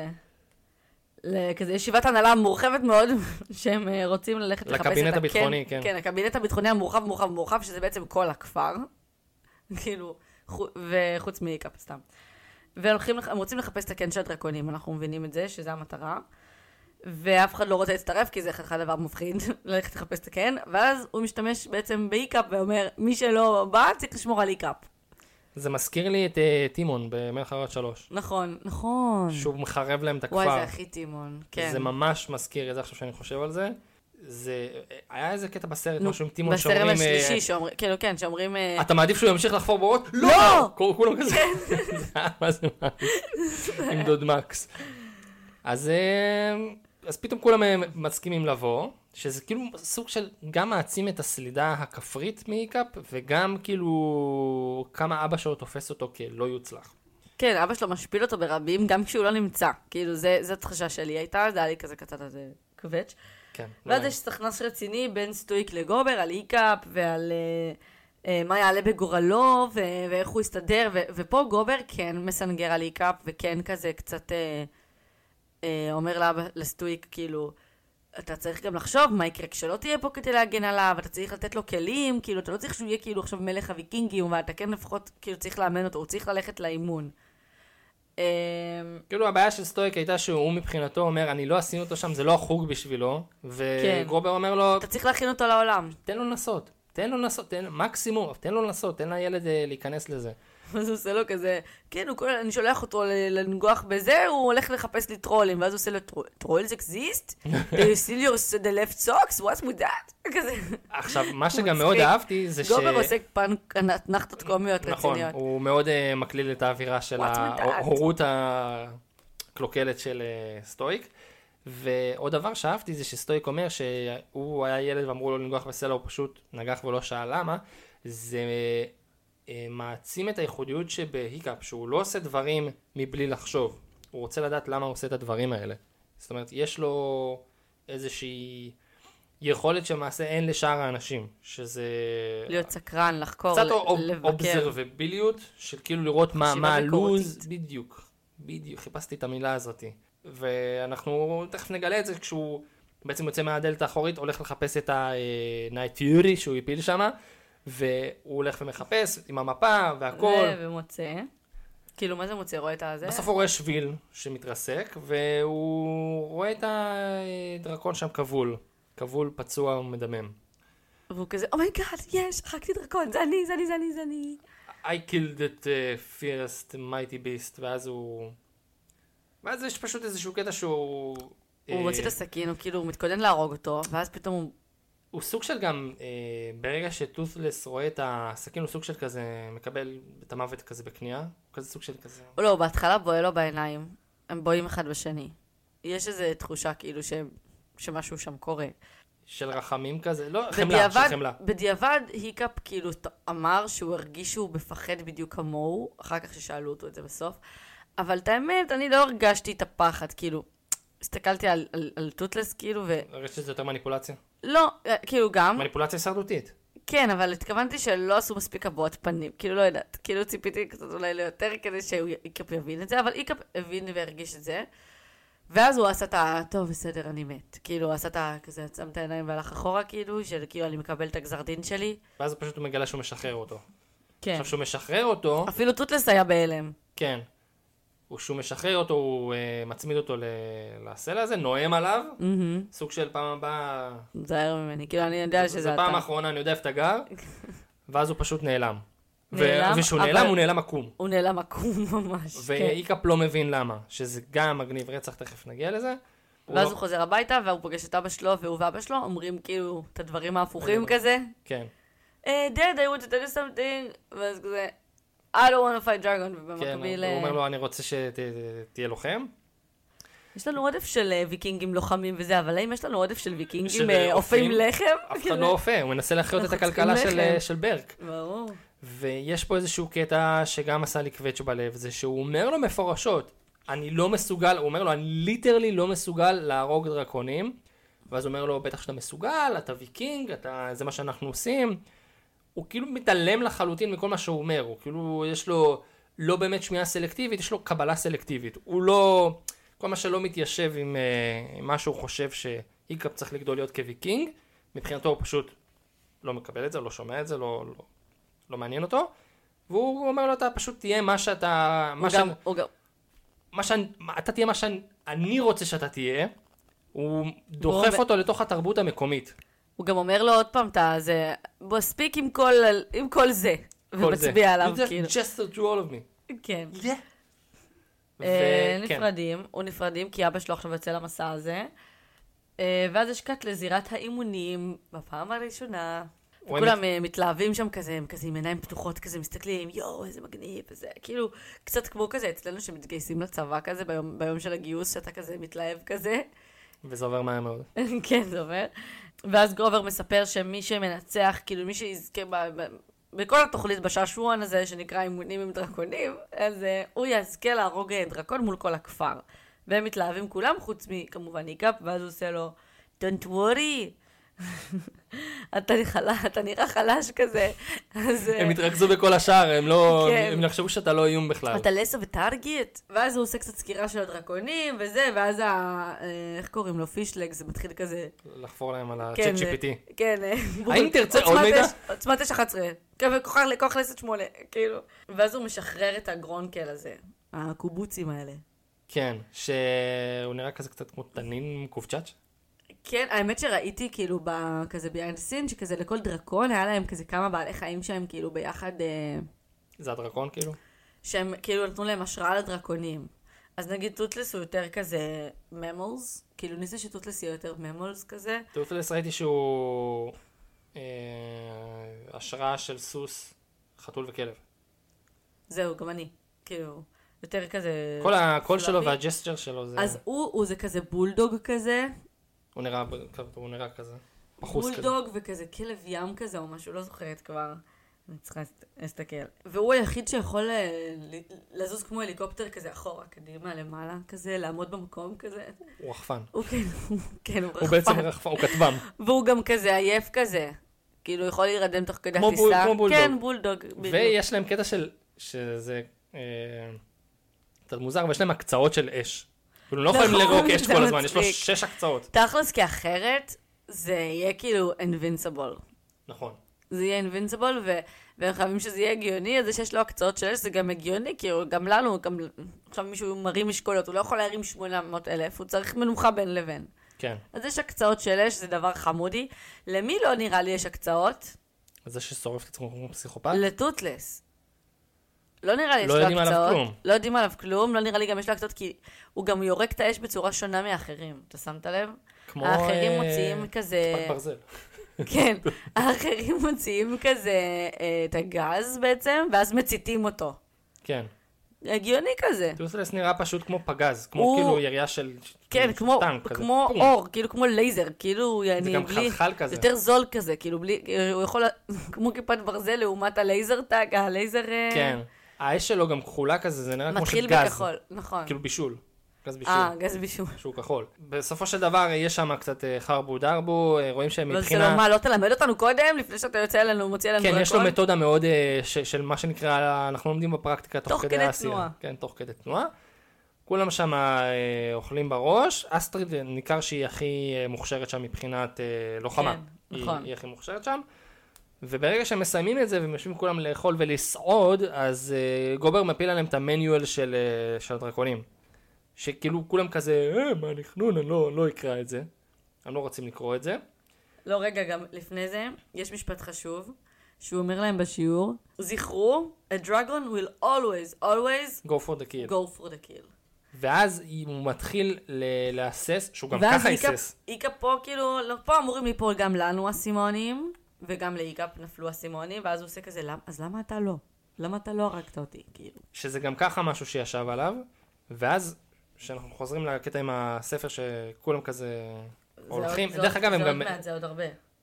כזה ישיבת הנהלה מורחבת מאוד, שהם רוצים ללכת לחפש את הכן. לקבינט הביטחוני, כן. כן, הקבינט הביטחוני המורחב, מורחב, מורחב, שזה בעצם כל הכפר. כאילו, וחוץ מהיקאפ סתם. והם רוצים לחפש את הקן של הדרקונים, אנחנו מבינים את זה, שזה המטרה. ואף אחד לא רוצה להצטרף, כי זה אחד דבר מפחיד, ללכת לחפש את הקן. ואז הוא משתמש בעצם בהיקאפ, ואומר, מי שלא בא, צריך לשמור על היקאפ. זה מזכיר לי את טימון במלך האריות שלוש. נכון, נכון. שהוא מחרב להם את הכפר. וואי, זה הכי טימון, כן. זה ממש מזכיר את זה עכשיו שאני חושב על זה. זה... היה איזה קטע בסרט, משהו עם טימון שאומרים... בסרט השלישי, שאומרים, כאילו, כן, שאומרים... אתה מעדיף שהוא ימשיך לחפור בורות? לא! כולם כזה. זה היה מה זה מעדיף. עם דוד מקס. אז... אז פתאום כולם מסכימים לבוא, שזה כאילו סוג של גם מעצים את הסלידה הכפרית מהיקאפ, וגם כאילו כמה אבא שלו תופס אותו כלא יוצלח. כן, אבא שלו משפיל אותו ברבים, גם כשהוא לא נמצא. כאילו, זו התחושה שלי הייתה, זה היה לי כזה קצת איזה כבץ'. כן. ואז יש תכנס רציני בין סטויק לגובר, על איקאפ ועל uh, uh, מה יעלה בגורלו, ו- ואיך הוא יסתדר, ו- ופה גובר כן מסנגר על איקאפ, וכן כזה קצת uh, uh, אומר לה, לסטויק, כאילו, אתה צריך גם לחשוב מה יקרה כשלא תהיה פה כדי להגן עליו, אתה צריך לתת לו כלים, כאילו, אתה לא צריך שהוא יהיה כאילו עכשיו מלך הוויקינגים, ואתה כן לפחות, כאילו, צריך לאמן אותו, הוא צריך ללכת לאימון. כאילו הבעיה של סטויק הייתה שהוא מבחינתו אומר, אני לא אשים אותו שם, זה לא החוג בשבילו, וגרובר אומר לו, אתה צריך להכין אותו לעולם. תן לו לנסות, תן לו לנסות, מקסימום, תן לו לנסות, תן לילד להיכנס לזה. אז הוא עושה לו כזה, כן, אני שולח אותו לנגוח בזה, הוא הולך לחפש לי טרולים, ואז הוא עושה לו, טרולס אקזיסט? Do you see your the left socks? What's with that? כזה. עכשיו, מה שגם מאוד אהבתי זה ש... גובר עושה פאנק, נחתות קומיות רציניות. נכון, הוא מאוד מקליל את האווירה של ההורות הקלוקלת של סטויק. ועוד דבר שאהבתי זה שסטויק אומר שהוא היה ילד ואמרו לו לנגוח בסלע, הוא פשוט נגח ולא שאל למה. זה... מעצים את הייחודיות שבהיקאפ, שהוא לא עושה דברים מבלי לחשוב. הוא רוצה לדעת למה הוא עושה את הדברים האלה. זאת אומרת, יש לו איזושהי יכולת שמעשה אין לשאר האנשים, שזה... להיות סקרן, לחקור, קצת לבקר. אובזרביליות, של כאילו לראות מה, מה הלוז. בדיוק, בדיוק, חיפשתי את המילה הזאת. ואנחנו תכף נגלה את זה כשהוא בעצם יוצא מהדלת האחורית, הולך לחפש את ה-Night Fury שהוא יפיל שמה, והוא הולך ומחפש עם המפה והכל. ומוצא. כאילו, מה זה מוצא? רואה את הזה? בסוף הוא רואה שביל שמתרסק, והוא רואה את הדרקון שם כבול. כבול, פצוע ומדמם. והוא כזה, אומייגאד, יש, חקתי דרקון, זה אני, זה אני, זה אני, זה אני. I killed that uh, fierce mighty beast, ואז הוא... ואז יש פשוט איזשהו קטע שהוא... הוא מוציא את הסכין, הוא כאילו, הוא מתכונן להרוג אותו, ואז פתאום הוא... הוא סוג של גם, אה, ברגע שטות'לס רואה את הסכין, הוא סוג של כזה, מקבל את המוות כזה בקנייה, הוא כזה סוג של כזה. או לא, בהתחלה בואה לו בעיניים, הם בואים אחד בשני. יש איזו תחושה כאילו ש... שמשהו שם קורה. של רחמים כזה? לא, חמלה, של חמלה. בדיעבד, היקאפ כאילו אמר שהוא הרגיש שהוא מפחד בדיוק כמוהו, אחר כך ששאלו אותו את זה בסוף, אבל את האמת, אני לא הרגשתי את הפחד, כאילו, הסתכלתי על, על, על טוטלס כאילו ו... הרגשתי שזה יותר מניפולציה? לא, כאילו גם. מניפולציה סרדותית. כן, אבל התכוונתי שלא עשו מספיק הבעות פנים, כאילו לא יודעת, כאילו ציפיתי קצת אולי ליותר כדי שאיקאפ יבין את זה, אבל איקאפ הבין והרגיש את זה, ואז הוא עשה את ה... טוב, בסדר, אני מת. כאילו, הוא עשה את ה... כזה, עצם את העיניים והלך אחורה, כאילו, של כאילו אני מקבל את הגזר דין שלי. ואז פשוט הוא מגלה שהוא משחרר אותו. כן. עכשיו, שהוא משחרר אותו... אפילו טוטלס היה בהלם. כן. כשהוא משחרר אותו, הוא uh, מצמיד אותו ל... לסלע הזה, נועם עליו, Mm-hmm. סוג של פעם הבאה... זהר ממני, כאילו, אני יודע שזה זה אתה. פעם האחרונה, אני יודע איפה אתה גר, ואז הוא פשוט נעלם. נעלם, ו... ושהוא אבל... נעלם, הוא נעלם עקום. הוא נעלם עקום ממש. ואיקאפ לא מבין למה, שזה גם מגניב רצח, תכף נגיע לזה. ואז הוא... הוא חוזר הביתה, והוא פוגש את אבא שלו, והוא ואבא שלו אומרים כאילו את הדברים ההפוכים כזה. כן. Dad, I want to tell you something, ואז כזה, I don't want to fight dragon, ובמקביל... הוא אומר לו, אני רוצה שתהיה לוחם. יש לנו עודף של ויקינגים לוחמים וזה, אבל האם יש לנו עודף של ויקינגים של אופים לחם? אף אחד לא אופה, הוא מנסה להחיות את אנחנו הכלכלה צריכים של- לחם. של ברק. ברור. ויש פה איזשהו קטע שגם עשה לי קווץ' בלב, זה שהוא אומר לו מפורשות, אני לא מסוגל, הוא אומר לו, אני ליטרלי לא מסוגל להרוג דרקונים, ואז הוא אומר לו, בטח שאתה מסוגל, אתה ויקינג, אתה, זה מה שאנחנו עושים. הוא כאילו מתעלם לחלוטין מכל מה שהוא אומר, הוא כאילו, יש לו לא באמת שמיעה סלקטיבית, יש לו קבלה סלקטיבית. הוא לא, כל מה שלא מתיישב עם, עם מה שהוא חושב שאיקאפ צריך לגדול להיות כוויקינג, מבחינתו הוא פשוט לא מקבל את זה, לא שומע את זה, לא, לא, לא מעניין אותו, והוא אומר לו, אתה פשוט תהיה מה שאתה, מה גם, ש... הוא גם, מה שאני, אתה תהיה מה שאני רוצה שאתה תהיה, הוא דוחף הוא... אותו לתוך התרבות המקומית. הוא גם אומר לו עוד פעם, אתה, זה, בוא ספיק עם כל, עם כל זה, ומצביע עליו, You just כאילו. gestured to all of me. כן. Yeah. אה, וכן. נפרדים, הוא נפרדים, כי אבא שלו עכשיו יוצא למסע הזה, אה, ואז יש קאט לזירת האימונים, בפעם הראשונה, וכולם אה, מתלהבים שם כזה, הם כזה עם עיניים פתוחות כזה, מסתכלים, יואו, איזה מגניב, וזה, כאילו, קצת כמו כזה, אצלנו שמתגייסים לצבא כזה, ביום, ביום של הגיוס, שאתה כזה מתלהב כזה. וזה עובר מהר מאוד. כן, זה עובר. ואז גרובר מספר שמי שמנצח, כאילו מי שיזכה ב... ב... בכל התוכנית בשעשועון הזה שנקרא אימונים עם דרקונים, אז uh, הוא יזכה להרוג דרקון מול כל הכפר. והם מתלהבים כולם, חוץ מכמובן איקאפ, ואז הוא עושה לו, Don't worry, אתה, חלה, אתה נראה חלש כזה. אז, הם התרכזו בכל השאר, הם לא, כן. הם נחשבו שאתה לא איום בכלל. אתה לסה וטארגט. ואז הוא עושה קצת סקירה של הדרקונים וזה, ואז ה... איך קוראים לו? פישלג, זה מתחיל כזה... לחפור להם על כן, ה-צ'אט ג'י פי טי. כן. האם תרצה עוד מידע? עוצמת אש אחת עשרה. כוח לסת שמונה, כאילו. ואז הוא משחרר את הגרונקל הזה. הקובוצים האלה. כן, שהוא נראה כזה קצת כמו תנין קופצ'אץ'. כן, האמת שראיתי כאילו כזה ביינד סין, שכזה לכל דרקון היה להם כזה כמה בעלי חיים שהם כאילו ביחד... זה הדרקון כאילו? שהם כאילו נתנו להם השראה לדרקונים. אז נגיד טוטלס הוא יותר כזה ממולס, כאילו ניסה שטוטלס יהיה יותר ממולס כזה. טוטלס ראיתי שהוא אה, השראה של סוס, חתול וכלב. זהו, גם אני. כאילו, יותר כזה... כל הקול שלו והג'סטר שלו זה... אז הוא, הוא זה כזה בולדוג כזה. הוא נראה, הוא נראה כזה. בחוס כזה. בולדוג וכזה כלב ים כזה או משהו, לא זוכרת כבר. אני צריכה להסתכל. והוא היחיד שיכול לזוז כמו הליקופטר כזה אחורה, קדימה, למעלה, כזה, לעמוד במקום כזה. הוא רחפן. הוא כן, כן, הוא רחפן. הוא בעצם רחפן, הוא כתבם. והוא גם כזה עייף כזה. כאילו, יכול להירדם תוך כדי כמו הטיסה. כמו בולדוג. כן, בולדוג. ויש להם קטע של, שזה אה, קצת מוזר, ויש להם הקצאות של אש. כאילו, לא יכולים לרוק אש כל הזמן, יש לו שש הקצאות. תכלס, כי אחרת, זה יהיה כאילו invincible. נכון. זה יהיה invincible, ו... והם חייבים שזה יהיה הגיוני, אז זה שיש לו הקצאות של אש, זה גם הגיוני, כי גם לנו, גם עכשיו מישהו מרים משקולות, הוא לא יכול להרים שמונה מאות אלף, הוא צריך מנוחה בין לבין. כן. אז יש הקצאות של אש, זה דבר חמודי. למי לא נראה לי יש הקצאות? אז זה ששורף את עצמו כמו פסיכופת? לטוטלס. לא נראה לי יש לא לו יודעים הקצאות. עליו כלום. לא יודעים עליו כלום, לא נראה לי גם יש לו הקצאות, כי הוא גם יורק את האש בצורה שונה מאחרים. אתה שמת לב? כמו... האחרים אה, מוציאים כזה... כפת ברזל. כן, האחרים מוציאים כזה אה, את הגז בעצם, ואז מציתים אותו. כן. הגיוני כזה. טוטלס נראה פשוט כמו פגז, כמו הוא- כאילו ירייה של... כן, של כמו, טנק כזה. כמו פום. אור, כאילו כמו לייזר, כאילו, זה אני גם בלי... חלחל כזה. יותר זול כזה, כאילו בלי... הוא יכול... כמו כיפת ברזל לעומת הלייזר טאג, הלייזר... אה, כן. האש שלו גם כחולה כזה, זה נראה כמו של מתחיל גז. בכחול, נכון. כאילו בישול. גז בישול. אה, גז בישול. שהוא כחול. בסופו של דבר יש שם קצת חרבו דרבו, רואים שהם מבחינה... לא, זה לא מה, לא תלמד אותנו קודם, לפני שאתה יוצא אלינו, מוציא אלינו כן, דרקון? יש לו מתודה מאוד של מה שנקרא, אנחנו לומדים בפרקטיקה תוך כדי העשייה. תנועה. כן, תוך כדי תנועה. כולם שם אוכלים בראש. אסטריד ניכר שהיא הכי מוכשרת שם מבחינת לוחמה. כן, נכון. היא הכי מוכשרת שם. וברגע שהם מסיימים את זה והם יושבים כולם לאכול ולסעוד, אז גובר מפיל עליהם את המניואל של הדרקונים. שכאילו כולם כזה, אה, מה נכנון, אני לא, לא אקרא את זה. הם לא רוצים לקרוא את זה. לא, רגע, גם לפני זה, יש משפט חשוב, שהוא אומר להם בשיעור, זכרו, a dragon will always, always go for the kill. go for the kill. ואז הוא מתחיל להסס, שהוא גם ככה יסס. ואז איקה פה, כאילו, פה אמורים ליפול גם לנו הסימונים, וגם לאיקה נפלו הסימונים, ואז הוא עושה כזה, אז למה אתה לא? למה אתה לא הרגת אותי, כאילו? שזה גם ככה משהו שישב עליו, ואז כשאנחנו חוזרים לקטע עם הספר שכולם כזה הולכים, דרך אגב הם גם... זה עוד מעט, זה עוד הרבה.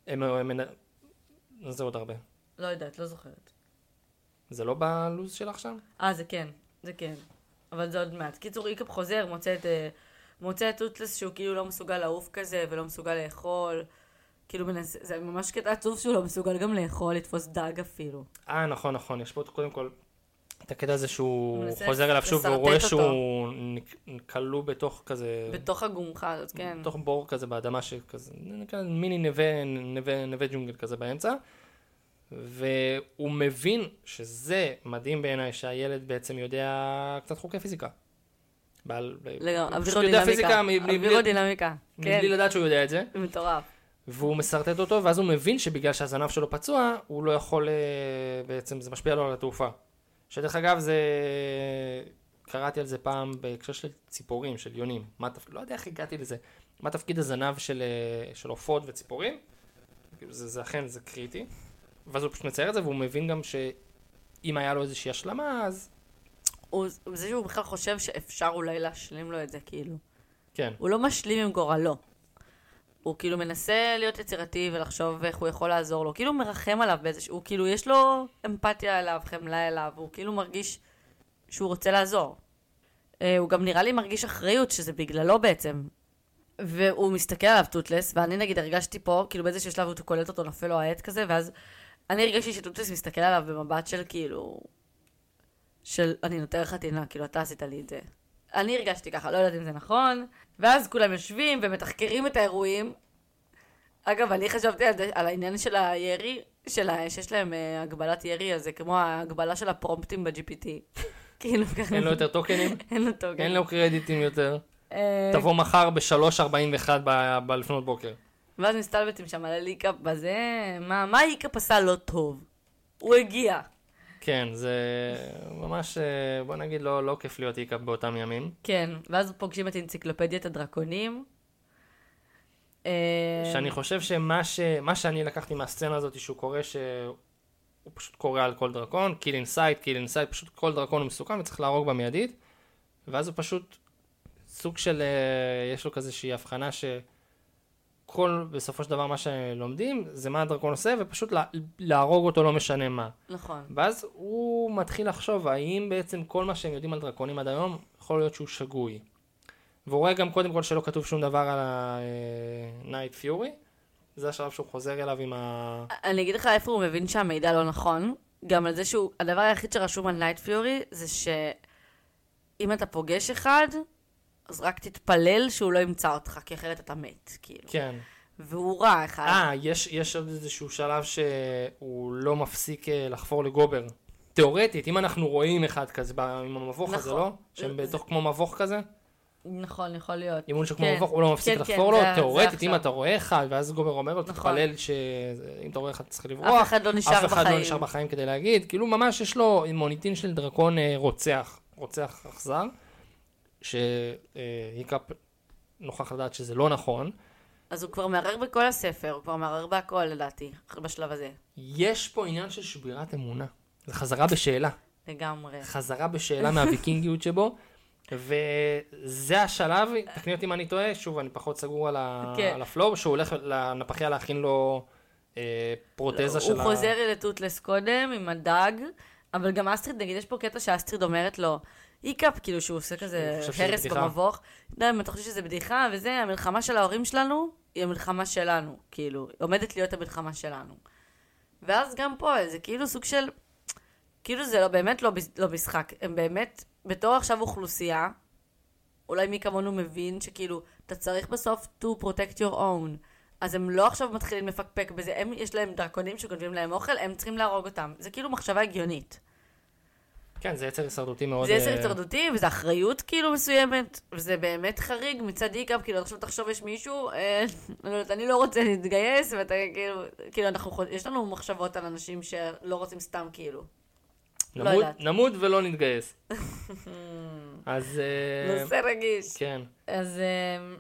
זה עוד הרבה. לא יודעת, לא זוכרת. זה לא בלוז שלך שם? אה, זה כן, זה כן. אבל זה עוד מעט. קיצור, איקאפ חוזר, מוצא את, מוצא את טוטלס שהוא כאילו לא מסוגל לעוף כזה, ולא מסוגל לאכול. כאילו, זה ממש קטע עצוב שהוא לא מסוגל גם לאכול, לתפוס דג אפילו. אה, נכון, נכון. יש פה קודם כל את הקטע הזה שהוא חוזר אליו שוב, והוא רואה שהוא נקלו בתוך כזה... בתוך הגומחה הזאת, כן. בתוך בור כזה באדמה שכזה, מיני נווה, נווה, נווה ג'ונגל כזה באמצע. והוא מבין שזה מדהים בעיניי שהילד בעצם יודע קצת חוקי פיזיקה. אווירודינמיקה. אווירודינמיקה. מבלי לדעת שהוא יודע את זה. מטורף. והוא מסרטט אותו, ואז הוא מבין שבגלל שהזנב שלו פצוע, הוא לא יכול, בעצם זה משפיע לו על התעופה. שדרך אגב זה, קראתי על זה פעם בהקשר של ציפורים, של יונים. מה תפקיד, לא יודע איך הגעתי לזה. מה תפקיד הזנב של, של עופות וציפורים? זה, זה אכן, זה קריטי. ואז הוא פשוט מצייר את זה, והוא מבין גם שאם היה לו איזושהי השלמה, אז... הוא, זה שהוא בכלל חושב שאפשר אולי להשלים לו את זה, כאילו. כן. הוא לא משלים עם גורלו. הוא כאילו מנסה להיות יצירתי ולחשוב איך הוא יכול לעזור לו. כאילו הוא מרחם עליו באיזשהו... הוא כאילו, יש לו אמפתיה אליו, חמלה אליו, הוא כאילו מרגיש שהוא רוצה לעזור. הוא גם נראה לי מרגיש אחריות, שזה בגללו בעצם. והוא מסתכל עליו טוטלס, ואני נגיד הרגשתי פה, כאילו באיזשהו שלב הוא קולט אותו, נופל לו העט כזה, ואז אני הרגשתי שטוטלס מסתכל עליו במבט של כאילו... של אני נותן לך תינה, כאילו אתה עשית לי את זה. אני הרגשתי ככה, לא יודעת אם זה נכון. ואז כולם יושבים ומתחקרים את האירועים. אגב, אני חשבתי על, על העניין של הירי, של ה, שיש להם uh, הגבלת ירי, אז זה כמו ההגבלה של הפרומפטים ב-ג'י פי טי. כאילו ככה. אין לו יותר טוקנים? אין לו טוקנים. אין לו קרדיטים יותר. תבוא מחר ב-שלוש ארבעים ואחת בלפנות בוקר. ואז מסתלבטים שם על הליקאפ בזה, מה, מה איקאפ עשה לא טוב? הוא הגיע. כן, זה ממש, בוא נגיד, לא, לא כיף להיות איקאפ באותם ימים. כן, ואז פוגשים את אנציקלופדיית הדרקונים. שאני חושב שמה ש... מה שאני לקחתי מהסצנה הזאת שהוא קורא שהוא פשוט קורא על כל דרקון, kill inside, kill inside, פשוט כל דרקון הוא מסוכן וצריך להרוג במיידית, ואז הוא פשוט סוג של, יש לו כזה שהיא הבחנה שכל, בסופו של דבר מה שלומדים זה מה הדרקון עושה ופשוט לה, להרוג אותו לא משנה מה. נכון. ואז הוא מתחיל לחשוב האם בעצם כל מה שהם יודעים על דרקונים עד היום יכול להיות שהוא שגוי. והוא רואה גם קודם כל שלא כתוב שום דבר על ה-Night Fury. זה השלב שהוא חוזר אליו עם ה... אני אגיד לך איפה הוא מבין שהמידע לא נכון. גם על זה שהוא... הדבר היחיד שרשום על Night Fury זה שאם אתה פוגש אחד, אז רק תתפלל שהוא לא ימצא אותך, כי אחרת אתה מת, כאילו. כן. והוא רע אחד. אה, יש, יש עוד איזשהו שלב שהוא לא מפסיק לחפור לגובר. תיאורטית, אם אנחנו רואים אחד כזה עם המבוך הזה, לא? שהם בתוך כמו מבוך כזה? נכון, יכול להיות. אימון שכמו מבוך, הוא לא מפסיק לחפור לו. תיאורטית, אם אתה רואה אחד, ואז גובר אומר לו, תתפלל שאם אתה רואה אחד צריך לברוח, אף אחד לא נשאר בחיים. אף אחד לא נשאר בחיים כדי להגיד. כאילו ממש יש לו מוניטין של דרקון רוצח, רוצח אכזר, שהיקאפ נוכח לדעת שזה לא נכון. אז הוא כבר מערער בכל הספר, הוא כבר מערער בהכל לדעתי, בשלב הזה. יש פה עניין של שבירת אמונה. זה חזרה בשאלה. לגמרי. חזרה בשאלה מהוויקינגיות שבו. וזה השלב, תקני אותי אם אני טועה, שוב אני פחות סגור על, ה... okay. על הפלור, שהוא הולך לנפחיה להכין לו אה, פרוטזה של ה... הוא חוזר לטוטלס קודם עם הדג, אבל גם אסטריד, נגיד יש פה קטע שאסטריד אומרת לו, איקאפ, כאילו שהוא עושה כזה חושב שזה הרס בדיחה. במבוך. לא, אם אתה חושב שזה בדיחה, וזה, המלחמה של ההורים שלנו, היא המלחמה שלנו, כאילו, עומדת להיות המלחמה שלנו. ואז גם פה, זה כאילו סוג של, כאילו זה לא, באמת לא, בש- לא משחק, הם באמת, בתור עכשיו אוכלוסייה, אולי מי כמונו מבין שכאילו, אתה צריך בסוף to protect your own. אז הם לא עכשיו מתחילים לפקפק בזה, הם, יש להם דרקונים שגונבים להם אוכל, הם צריכים להרוג אותם. זה כאילו מחשבה הגיונית. כן, זה יצר הישרדותי מאוד... זה יצר אה, הישרדותי, וזה אחריות כאילו מסוימת, וזה באמת חריג מצד איקאפ, כאילו עכשיו תחשוב יש מישהו, אה, אני לא יודעת, אני לא רוצה להתגייס, ואתה כאילו, כאילו אנחנו, חו- יש לנו מחשבות על אנשים שלא רוצים סתם כאילו. לא נמות, יודעת. נמות ולא נתגייס. אז... אה, נושא רגיש. כן. אז, אה,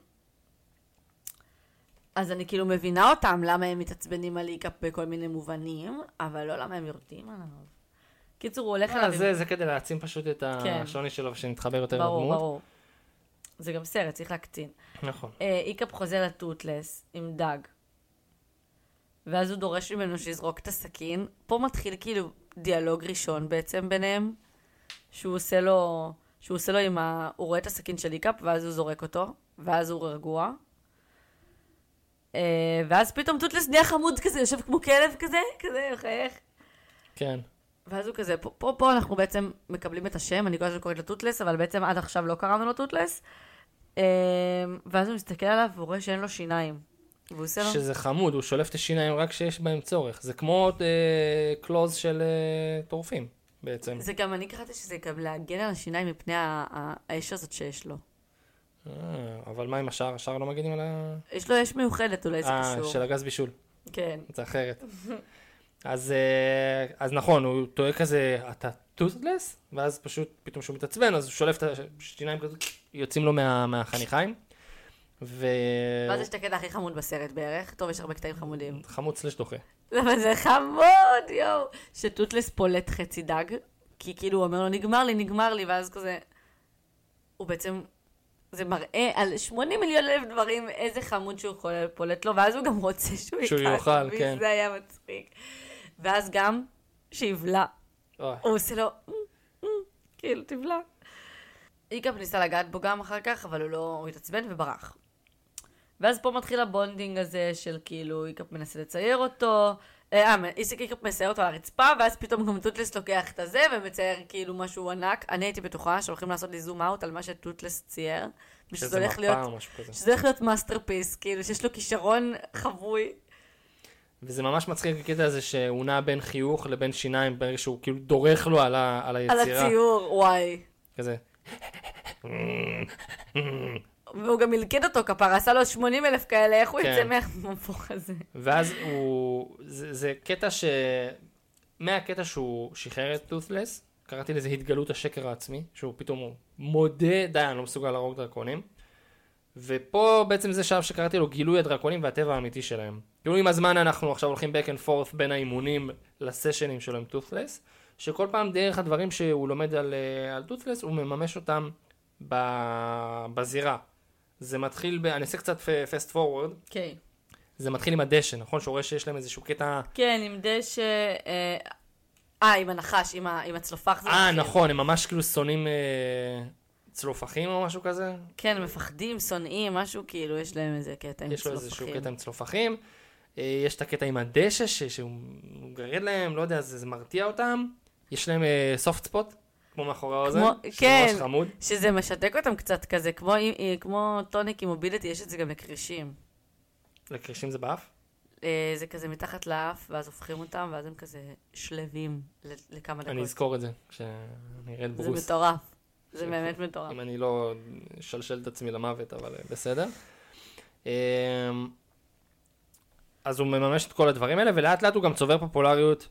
אז אני כאילו מבינה אותם, למה הם מתעצבנים על איקאפ בכל מיני מובנים, אבל לא למה הם יורדים עליו. קיצור, הוא הולך אה, אליו. זה, זה כדי להעצים פשוט את כן. השוני שלו ושנתחבר יותר ברור, לדמות. ברור. זה גם סרט, צריך להקצין. נכון. אה, איקאפ חוזר לטוטלס עם דג. ואז הוא דורש ממנו שיזרוק את הסכין. פה מתחיל כאילו דיאלוג ראשון בעצם ביניהם, שהוא עושה לו, שהוא עושה לו עם ה... הוא רואה את הסכין של איקאפ, ואז הוא זורק אותו, ואז הוא רגוע. אה, ואז פתאום טוטלס נהיה חמוד כזה, יושב כמו כלב כזה, כזה, מחייך. כן. ואז הוא כזה, פה, פה, פה אנחנו בעצם מקבלים את השם, אני כל הזמן קוראת לו טוטלס, אבל בעצם עד עכשיו לא קראנו לו טוטלס. אה, ואז הוא מסתכל עליו והוא רואה שאין לו שיניים. והוא עושה לו... שזה חמוד, הוא שולף את השיניים רק שיש בהם צורך. זה כמו אה, קלוז של אה, טורפים, בעצם. זה גם, אני קראתי שזה גם להגן על השיניים מפני ה- ה- האש הזאת שיש לו. אה, אבל מה עם השאר? השאר לא מגינים על ה... יש לו אש מיוחדת, אולי זה אה, קשור. של הגז בישול. כן. זה אחרת. אז, אה, אז נכון, הוא טועה כזה, אתה טוטלס? ואז פשוט, פתאום שהוא מתעצבן, אז הוא שולף את השיניים כזה, יוצאים לו מה, מהחניכיים. ו... ואז יש את הקטע הכי חמוד בסרט בערך. טוב, יש הרבה קטעים חמודים. חמוד סלש דוחה. אבל זה חמוד, יואו. שטוטלס פולט חצי דג, כי כאילו הוא אומר לו, נגמר לי, נגמר לי, ואז כזה... הוא בעצם... זה מראה על שמונים מיליון אלף דברים, איזה חמוד שהוא חול- פולט לו, ואז הוא גם רוצה שהוא שהוא ייקח, יאכל, כן. וזה היה מצחיק. ואז גם, שיבלע. אוי. הוא עושה לו, "מ, מ", כאילו, תבלע. איקאפ ניסה לגעת בו גם אחר כך, אבל הוא לא, הוא התעצבן וברח. ואז פה מתחיל הבונדינג הזה של כאילו, איקאפ מנסה לצייר אותו, אה, איקאפ מצייר אותו על הרצפה, ואז פתאום גם טוטלס לוקח את הזה, ומצייר כאילו משהו ענק. אני הייתי בטוחה שהולכים לעשות לי זום אאוט על מה שטוטלס צייר, ושזה שזה הולך מפה להיות, או משהו כזה. שזה הולך להיות מאסטרפיס, כאילו, שיש לו כישרון חבוי. וזה ממש מצחיק הקטע הזה שהוא נע בין חיוך לבין שיניים, ברגע שהוא כאילו דורך לו על, ה... על על היצירה. הציור, וואי. כזה. והוא גם מלכד אותו כפרה, עשה לו שמונים אלף כאלה, איך הוא כן. יצא מהמפוך הזה? ואז הוא... זה, זה קטע ש... מהקטע שהוא שחרר את טות'לס, קראתי לזה התגלות השקר העצמי, שהוא פתאום מודה, די, אני לא מסוגל להרוג דרקונים. ופה בעצם זה שלב שקראתי לו גילוי הדרקונים והטבע האמיתי שלהם. כאילו עם הזמן אנחנו עכשיו הולכים back and forth בין האימונים לסשנים שלו עם טות'לס, שכל פעם דרך הדברים שהוא לומד על, על טות'לס, הוא מממש אותם ב... בזירה. זה מתחיל, ב... אני אעשה קצת fast forward, כן. זה מתחיל עם הדשא, נכון? שהוא רואה שיש להם איזשהו קטע... כן, עם דשא... אה, אה, עם הנחש, עם, ה... עם הצלופח. זה אה, מתחיל. נכון, הם ממש כאילו שונאים אה, צלופחים או משהו כזה. כן, מפחדים, שונאים, משהו כאילו, יש להם איזה קטע עם יש לו צלופחים. איזשהו קטע עם צלופחים. אה, יש את הקטע עם הדשא, ש... שהוא גרד להם, לא יודע, זה, זה מרתיע אותם. יש להם סופט ספוט, כמו מאחורי האוזן. כמו- שזה כן. ממש חמוד. שזה משתק אותם קצת כזה, כמו, כמו טוניק עם מוביליטי, יש את זה גם לקרישים. לקרישים זה באף? אה, זה כזה מתחת לאף, ואז הופכים אותם, ואז הם כזה שלווים ל- לכמה דקות. אני אזכור את זה, כשאני אראה את זה ברוס. מטורף. זה באמת מטורף. אם אני לא שלשל את עצמי למוות, אבל אה, בסדר. אמ, אז הוא מממש את כל הדברים האלה, ולאט לאט הוא גם צובר פופולריות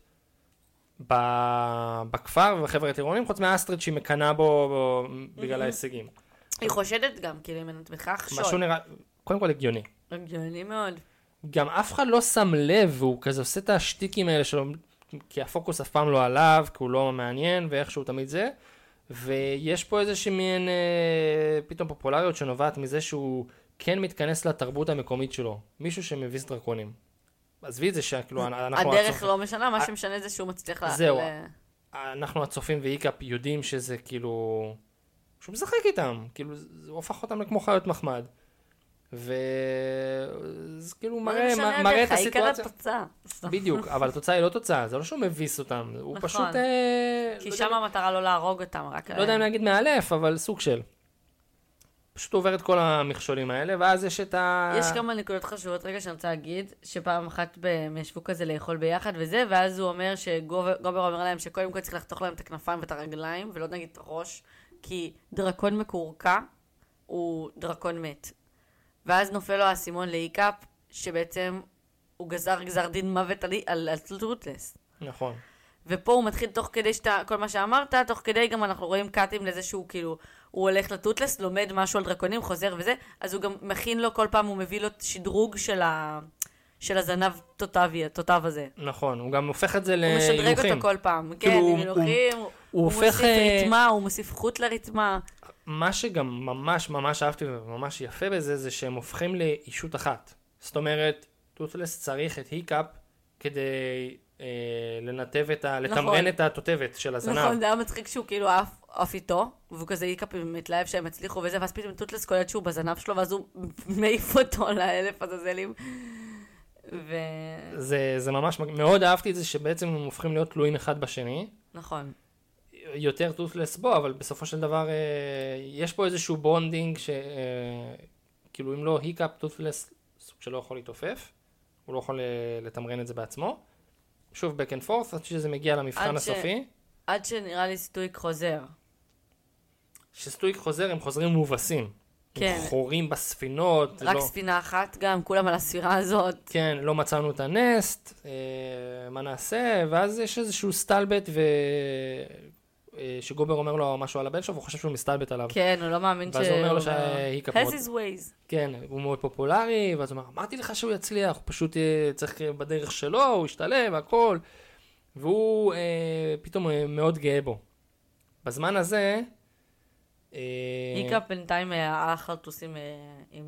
ב- בכפר ובחבר'ה הטירונים, חוץ מהאסטריד שהיא מקנה בו, בו בגלל ההישגים. היא חושדת גם, כאילו, אם את בכך משהו שוד. נראה, קודם כל הגיוני. הגיוני מאוד. גם אף אחד לא שם לב, והוא כזה עושה את השטיקים האלה שלו, כי הפוקוס אף פעם לא עליו, כי הוא לא מעניין, ואיכשהו תמיד זה. ויש פה איזושהי מין אה, פתאום פופולריות שנובעת מזה שהוא כן מתכנס לתרבות המקומית שלו. מישהו שמביס דרקונים. עזבי את זה שכאילו אנחנו... הדרך הצופ... לא משנה, מה שמשנה זה שהוא מצליח ל... זהו. ל- אנחנו הצופים ואיקאפ יודעים שזה כאילו שהוא משחק איתם, כאילו, זה הופך אותם לכמו חיות מחמד. וזה כאילו מראה, מראה את הסיטואציה. בדיוק, אבל התוצאה היא לא תוצאה, זה לא שהוא מביס אותם, הוא פשוט... כי שם המטרה לא להרוג אותם, רק... לא יודע אם להגיד מאלף, אבל סוג של. פשוט עובר את כל המכשולים האלה, ואז יש את ה... יש כמה נקודות חשובות, רגע שאני רוצה להגיד, שפעם אחת הם ישבו כזה לאכול ביחד וזה, ואז הוא אומר שגובר אומר להם שקודם כל צריך לחתוך להם את הכנפיים ואת הרגליים, ולא נגיד את הראש, כי דרקון מקורקע הוא דרקון מת. ואז נופל לו האסימון להיקאפ, שבעצם הוא גזר גזר דין מוות על, על, על טוטלס. נכון. ופה הוא מתחיל תוך כדי שאתה, כל מה שאמרת, תוך כדי גם אנחנו רואים קאטים לזה שהוא כאילו, הוא הולך לטוטלס, לומד משהו על דרקונים, חוזר וזה, אז הוא גם מכין לו כל פעם, הוא מביא לו שדרוג של, ה, של הזנב טוטבי, טוטב הזה. נכון, הוא גם הופך את זה להילוכים. הוא משדרג אותו כל פעם, כן, עם הילוכים, הוא, הוא, הוא הופך... מוסיף ריתמה, הוא מוסיף חוט לריתמה. מה שגם ממש ממש אהבתי וממש יפה בזה, זה שהם הופכים לאישות אחת. זאת אומרת, טוטלס צריך את היקאפ כדי אה, לנתב את ה... נכון. לתמרן את התותבת של הזנב. נכון, זה היה מצחיק שהוא כאילו עף, עף איתו, והוא כזה היקאפ מתלהב שהם הצליחו וזה, ואז פתאום טוטלס קולט שהוא בזנב שלו, ואז הוא מעיף אותו לאלף הזזלים. ו... זה, זה ממש, מאוד אהבתי את זה שבעצם הם הופכים להיות תלויים אחד בשני. נכון. יותר טוטלס בו, אבל בסופו של דבר יש פה איזשהו בונדינג שכאילו אם לא היקאפ, טוטלס סוג שלא יכול להתעופף, הוא לא יכול לתמרן את זה בעצמו. שוב back and forth, עד שזה מגיע למבחן הסופי. עד שנראה לי סטויק חוזר. שסטויק חוזר, הם חוזרים מובסים. כן. הם חורים בספינות. רק לא... ספינה אחת גם, כולם על הספירה הזאת. כן, לא מצאנו את הנסט, אה, מה נעשה, ואז יש איזשהו סטלבט ו... שגובר אומר לו משהו על הבן שלו, והוא חושב שהוא מסתלבט עליו. כן, הוא לא מאמין ש... ואז הוא אומר לו שההיקאפ מאוד... has his ways. כן, הוא מאוד פופולרי, ואז הוא אומר, אמרתי לך שהוא יצליח, הוא פשוט צריך בדרך שלו, הוא ישתלב, הכל. והוא אה, פתאום מאוד גאה בו. בזמן הזה... היקאפ בינתיים היה חרטוסים עם...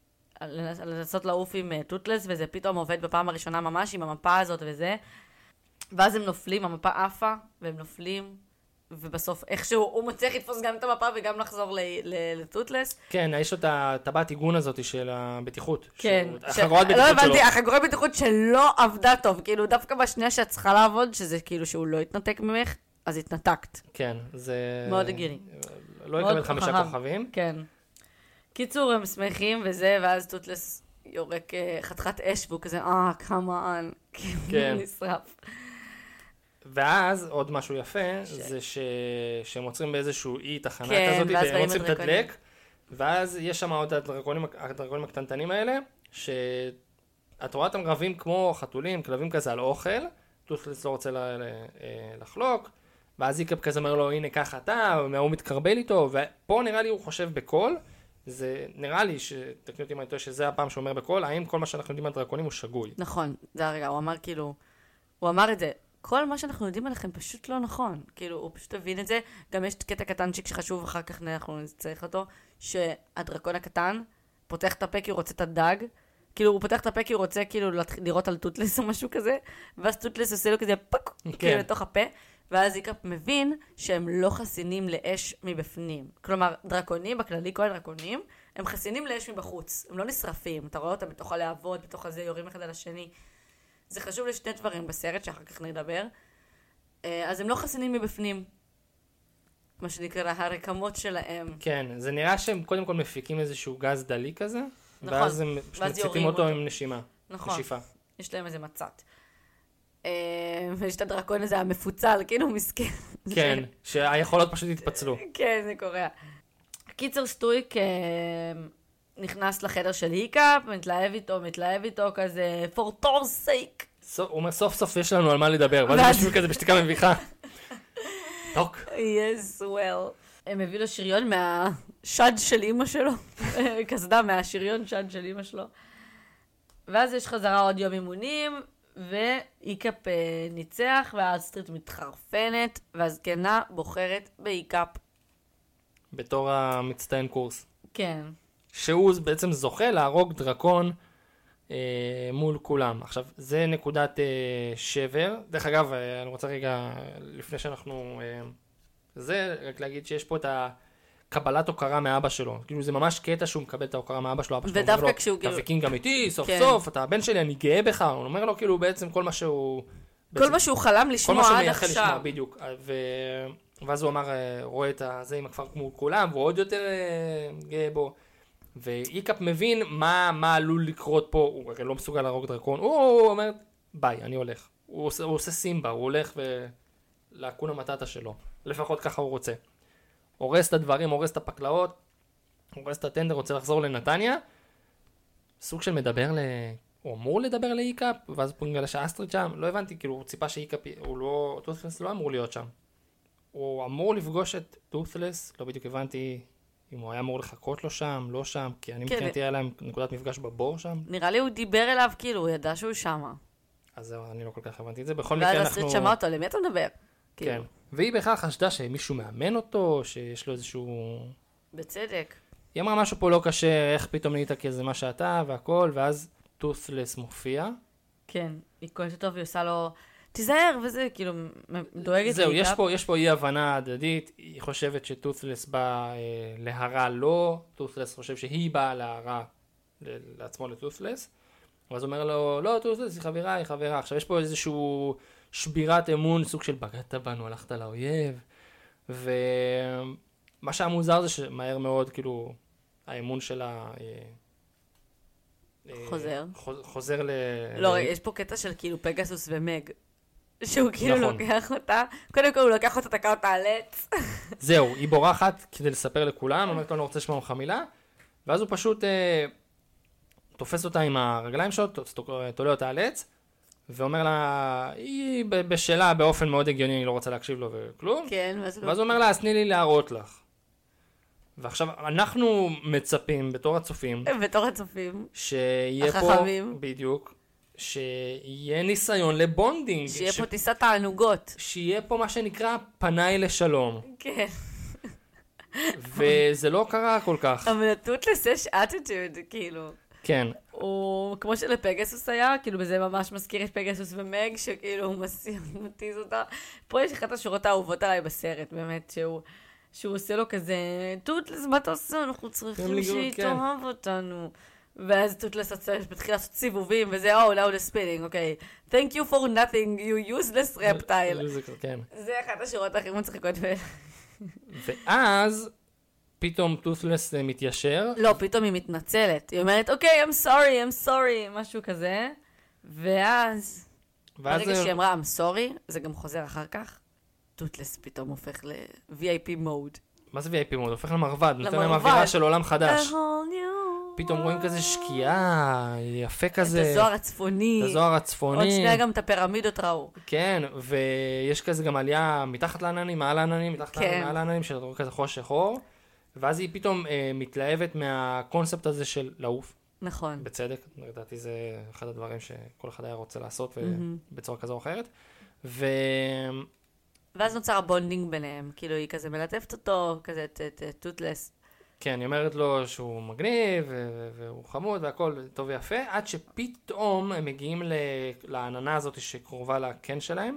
לנסות לעוף עם טוטלס, וזה פתאום עובד בפעם הראשונה ממש עם המפה הזאת וזה. ואז הם נופלים, המפה עפה, והם נופלים. ובסוף איכשהו הוא מצליח לתפוס גם את המפה וגם לחזור לטוטלס. כן, יש לו את הטבעת עיגון הזאת של הבטיחות. כן. החגורת בטיחות שלו. לא הבנתי, החגורת בטיחות שלא עבדה טוב. כאילו דווקא בשנייה שאת צריכה לעבוד, שזה כאילו שהוא לא התנתק ממך, אז התנתקת. כן, זה... מאוד הגיוני. לא יקבל חמישה כוכבים. כן. קיצור, הם שמחים וזה, ואז טוטלס יורק חתיכת אש, והוא כזה, אה, כמה כן. נשרף. ואז עוד משהו יפה, זה שהם עוצרים באיזשהו אי תחנה כזאת, והם רוצים לתדלק, ואז יש שם עוד הדרקונים הקטנטנים האלה, שאת רואה אותם רבים כמו חתולים, כלבים כזה על אוכל, טוטלס לא רוצה לחלוק, ואז היקאפ כזה אומר לו, הנה ככה אתה, והוא מתקרבל איתו, ופה נראה לי הוא חושב בקול, זה נראה לי, שתקנו אותי מה איתו, שזה הפעם שהוא אומר בקול, האם כל מה שאנחנו יודעים על דרקונים הוא שגוי. נכון, זה הרגע, הוא אמר כאילו, הוא אמר את זה, כל מה שאנחנו יודעים עליכם פשוט לא נכון. כאילו, הוא פשוט הבין את זה. גם יש קטע קטנצ'יק שחשוב, אחר כך אנחנו נצטרך אותו, שהדרקון הקטן פותח את הפה כי הוא רוצה את הדג. כאילו, הוא פותח את הפה כי הוא רוצה כאילו לראות על טוטלס או משהו כזה, ואז טוטלס עושה לו כזה פק, כאילו לתוך הפה, ואז היקאפ מבין שהם לא חסינים לאש מבפנים. כלומר, דרקונים, בכללי כל הדרקונים, הם חסינים לאש מבחוץ. הם לא נשרפים. אתה רואה אותם בתוך הלהבות, בתוך הזה, יורים אחד על השני. זה חשוב לשני דברים בסרט, שאחר כך נדבר. אז הם לא חסינים מבפנים. מה שנקרא, הרקמות שלהם. כן, זה נראה שהם קודם כל מפיקים איזשהו גז דלי כזה, נכון, ואז הם מציתים אותו, אותו עם נשימה. נכון. נשיפה. יש להם איזה מצת. ויש את הדרקון הזה המפוצל, כאילו מסכן. כן, שהיכולות פשוט התפצלו. כן, זה קורה. קיצר סטויק נכנס לחדר של היקאפ, מתלהב איתו, מתלהב איתו, כזה, for Thor's sake. הוא אומר, סוף סוף יש לנו על מה לדבר, ואז הם יושבים כזה בשתיקה מביכה. טוק. Yes, well. הם הביאו לו שריון מהשד של אמא שלו, כסדה מהשריון שד של אמא שלו. ואז יש חזרה עוד יום אימונים, והיקאפ ניצח, והאסטרית מתחרפנת, והזקנה בוחרת בהיקאפ. בתור המצטיין קורס. כן. שהוא בעצם זוכה להרוג דרקון אה, מול כולם. עכשיו, זה נקודת אה, שבר. דרך אגב, אה, אני רוצה רגע, לפני שאנחנו... אה, זה, רק להגיד שיש פה את קבלת הוקרה מאבא שלו. כאילו זה ממש קטע שהוא מקבל את ההוקרה מאבא שלו, אבא שלו ודווקא אומר לו, כשהוא אתה כאילו- ויקינג אמיתי, סוף כן. סוף, אתה הבן שלי, אני גאה בך. הוא אומר לו כאילו בעצם כל מה שהוא... כל בעצם- מה שהוא חלם כל מה לשמוע שהוא עד מייחל לשמוע, עכשיו. בדיוק. ו... ואז הוא אמר, אה, רואה את זה עם הכפר כמו כולם, והוא עוד יותר אה, גאה בו. ואיקאפ מבין מה, מה עלול לקרות פה, הוא הרי לא מסוגל להרוג דרקון, הוא, הוא אומר, ביי, אני הולך. הוא עושה, הוא עושה סימבה, הוא הולך ו... לאקונה מטאטה שלו. לפחות ככה הוא רוצה. הורס את הדברים, הורס את הפקלאות, הורס את הטנדר, רוצה לחזור לנתניה. סוג של מדבר ל... הוא אמור לדבר לאיקאפ, ואז פה נגלה שאסטריד שם, לא הבנתי, כאילו הוא ציפה שאיקאפ, הוא לא, טות'לס לא אמור להיות שם. הוא אמור לפגוש את טות'לס, לא בדיוק הבנתי אם הוא היה אמור לחכות לו שם, לא שם, כי אני כן. מבחינתי היה להם נקודת מפגש בבור שם, נראה לי הוא דיבר אליו, כאילו, הוא ידע שהוא שמה. אז זהו, אני לא כל כך הבנתי את זה. בכל ואז מקרה אסטריד אנחנו... שמע אותו, למי אתה מדבר? כן. כאילו, והיא בכלל חשדה שמישהו מאמן אותו, שיש לו איזשהו... בצדק. היא אמרה משהו פה לא קשה, איך פתאום נהיית כזה מה שאתה והכל, ואז טות'לס מופיע. כן, היא כועסת אותו והיא עושה לו, תיזהר וזה, כאילו, מ- דואגת זהו, לאיקאפ. יש פה, יש פה אי הבנה הדדית, היא חושבת שטות'לס בא אה, להרע לו, טות'לס חושב שהיא באה להרע ל- לעצמו לטות'לס, ואז הוא אומר לו, לא, טות'לס היא חברה, היא חברה. עכשיו יש פה איזשהו שבירת אמון, סוג של בגדת בנו, הלכת לאויב, ומה שהיה מוזר זה שמהר מאוד, כאילו, האמון שלה... אה, אה, חוזר. חוז- חוזר ל... לא, ל- יש פה קטע של כאילו פגסוס ומג, שהוא כאילו נכון. לוקח אותה, קודם כל הוא לוקח אותה, תקע אותה על עץ. זהו, היא בורחת כדי לספר לכולם, אומרת לו, אני לא רוצה לשמוע ממך מילה, ואז הוא פשוט אה, תופס אותה עם הרגליים שלו, ת- תולה אותה על עץ, ואומר לה, היא ב- בשלה באופן מאוד הגיוני, היא לא רוצה להקשיב לו וכלום, כן, ואז ואז הוא אומר לה, אז תני לי להראות לך. ועכשיו, אנחנו מצפים, בתור הצופים, בתור הצופים, שיהיה פה, החכמים. בדיוק, שיהיה ניסיון לבונדינג, שיהיה ש- פה טיסת תענוגות. שיהיה פה מה שנקרא פניי לשלום, כן. וזה לא קרה כל כך. אבל לטוטלס יש אטיטוד, כאילו. כן, הוא, כמו שלפגסוס היה, כאילו בזה ממש מזכיר את פגסוס ומג, שכאילו הוא מסיר, מטיז אותה. פה יש אחת השורות האהובות עליי בסרט, באמת, שהוא, שהוא עושה לו כזה, טוטלס, מה אתה עושה? אנחנו צריכים לגלות, שהיא כן. תאהב אותנו. ואז טוטלס מתחיל לעשות סיבובים, וזה, oh, now the spinning, אוקיי. Thank you for nothing, you useless reptile. זה- כן. זה אחת השורות הכי מצחיקות. ו- ואז פתאום טות'לס אה, מתיישר, לא, פתאום היא מתנצלת. היא אומרת, אוקיי, I'm sorry, I'm sorry, משהו כזה. ואז, ואז ברגע זה- שהיא אמרה, I'm sorry, זה גם חוזר אחר כך, טוטלס פתאום הופך ל-וי איי פי mode. מה זה וי איי פי מוד? הופך למרבד, נותן להם למרבד. אווירה של עולם חדש. A whole new פתאום רואים כזה שקיעה, יפה את כזה, הזוהר הצפוני. את הזוהר עוד הצפוני, שנייה גם את הפירמידות ראו. כן, ויש כזה גם עלייה מתחת לעננים, מעל העננים, מתחת כן. לעננים, מעל העננים, שאתה רואה כזה חושך אור, ואז היא פתאום אה, מתלהבת מהקונספט הזה של לעוף, נכון. בצדק, לדעתי זה אחד הדברים שכל אחד היה רוצה לעשות, מהמם. בצורה כזו או אחרת, ו... ואז נוצר הבונדינג ביניהם. כאילו, היא כזה מלטפת אותו, כזה את- את את טוטלס. כן, היא אומרת לו שהוא מגניב, ו- ו- והוא חמוד והכל טוב ויפה, עד שפתאום הם מגיעים ל- לעננה הזאת שקרובה לקן שלהם,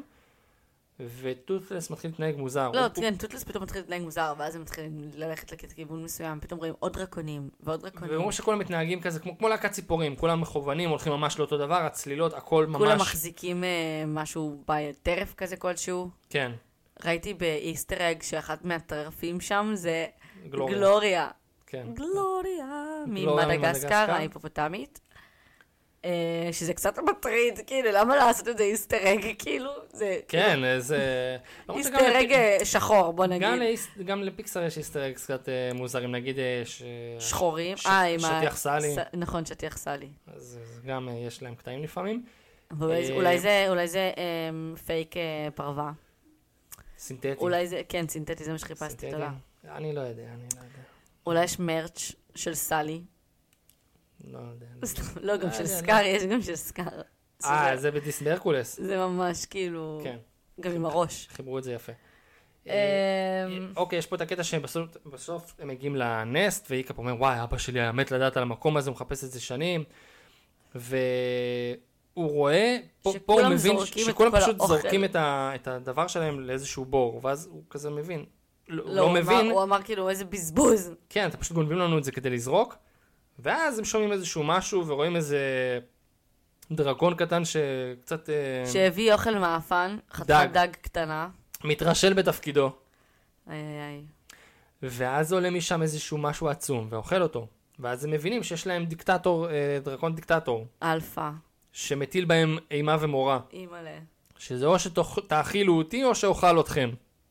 וטות'לס מתחיל להתנהג מוזר. לא, הוא- כן, טוטלס פתאום מתחיל להתנהג מוזר, ואז הם מתחילים ללכת לכיוון מסוים, פתאום רואים עוד דרקונים, ועוד דרקונים. ואומרים שכולם מתנהגים כזה, כמו, כמו להקת ציפורים, כולם מכוונים, הולכים ממש לאותו דבר, הצלילות, הכל ממש... כולם מחזיקים אה, משהו בטרף כזה כלשהו. כן, ראיתי באיסטר אג שאחת מהטרפים שם זה גלוריה. גלוריה. כן. גלוריה. גלוריה ממדגסקר, ממדגסקר. ההיפופוטמית. אה, שזה קצת מטריד, כאילו, למה לעשות את זה איסטר אג, כאילו? זה כן, זה... למרות שגם איסטר לפ- אג אה, שחור, בוא נגיד. גם, לאיס- גם לפיקסר יש איסטר אגס קצת אה, מוזרים, נגיד אה, ש... שחורים. ש- אה, עם ה- שטיח סלי. ס- נכון, שטיח סלי. אז אז גם אה, יש להם קטעים לפעמים. אבל אולי זה- אה, אולי זה, אולי זה אמ, פייק אה, פרווה. סינתטי. אולי זה, כן, סינתטי, זה מה שחיפשתי, סינתטי. תודה. אני לא יודע, אני לא יודע. אולי יש מרץ' של סלי. לא יודע. לא, גם לא של יודע, סקאר, יש גם של סקאר. אה, שזה- זה בדיס בהרקולס. זה ממש כאילו, כן, גם עם הראש. חיברו את זה יפה. אמ, אוקיי, יש פה את הקטע שבסוף בסוף הם מגיעים לנסט, ואיקאפ אומר, וואי, אבא שלי היה מת לדעת על המקום הזה, הוא מחפש את זה שנים, והוא רואה, פה פה הוא שכולם מבין זורקים את שכולם כל פשוט האוכל. זורקים את ה- את הדבר שלהם לאיזשהו בור, ואז הוא כזה מבין, לא, לא, לא הוא מבין. אמר, הוא אמר כאילו איזה בזבוז. כן, אתם פשוט גונבים לנו את זה כדי לזרוק, ואז הם שומעים איזשהו משהו ורואים איזה דרקון קטן שקצת... שהביא אוכל מאפן, חתיכת דג. דג קטנה. מתרשל בתפקידו. איי איי איי. ואז עולה משם איזשהו משהו עצום ואוכל אותו. ואז הם מבינים שיש להם דיקטטור, דרקון דיקטטור. אלפא. שמטיל בהם אימה ומורה. אימא'לה. שזה או שתאכילו אותי או שאוכל אתכם.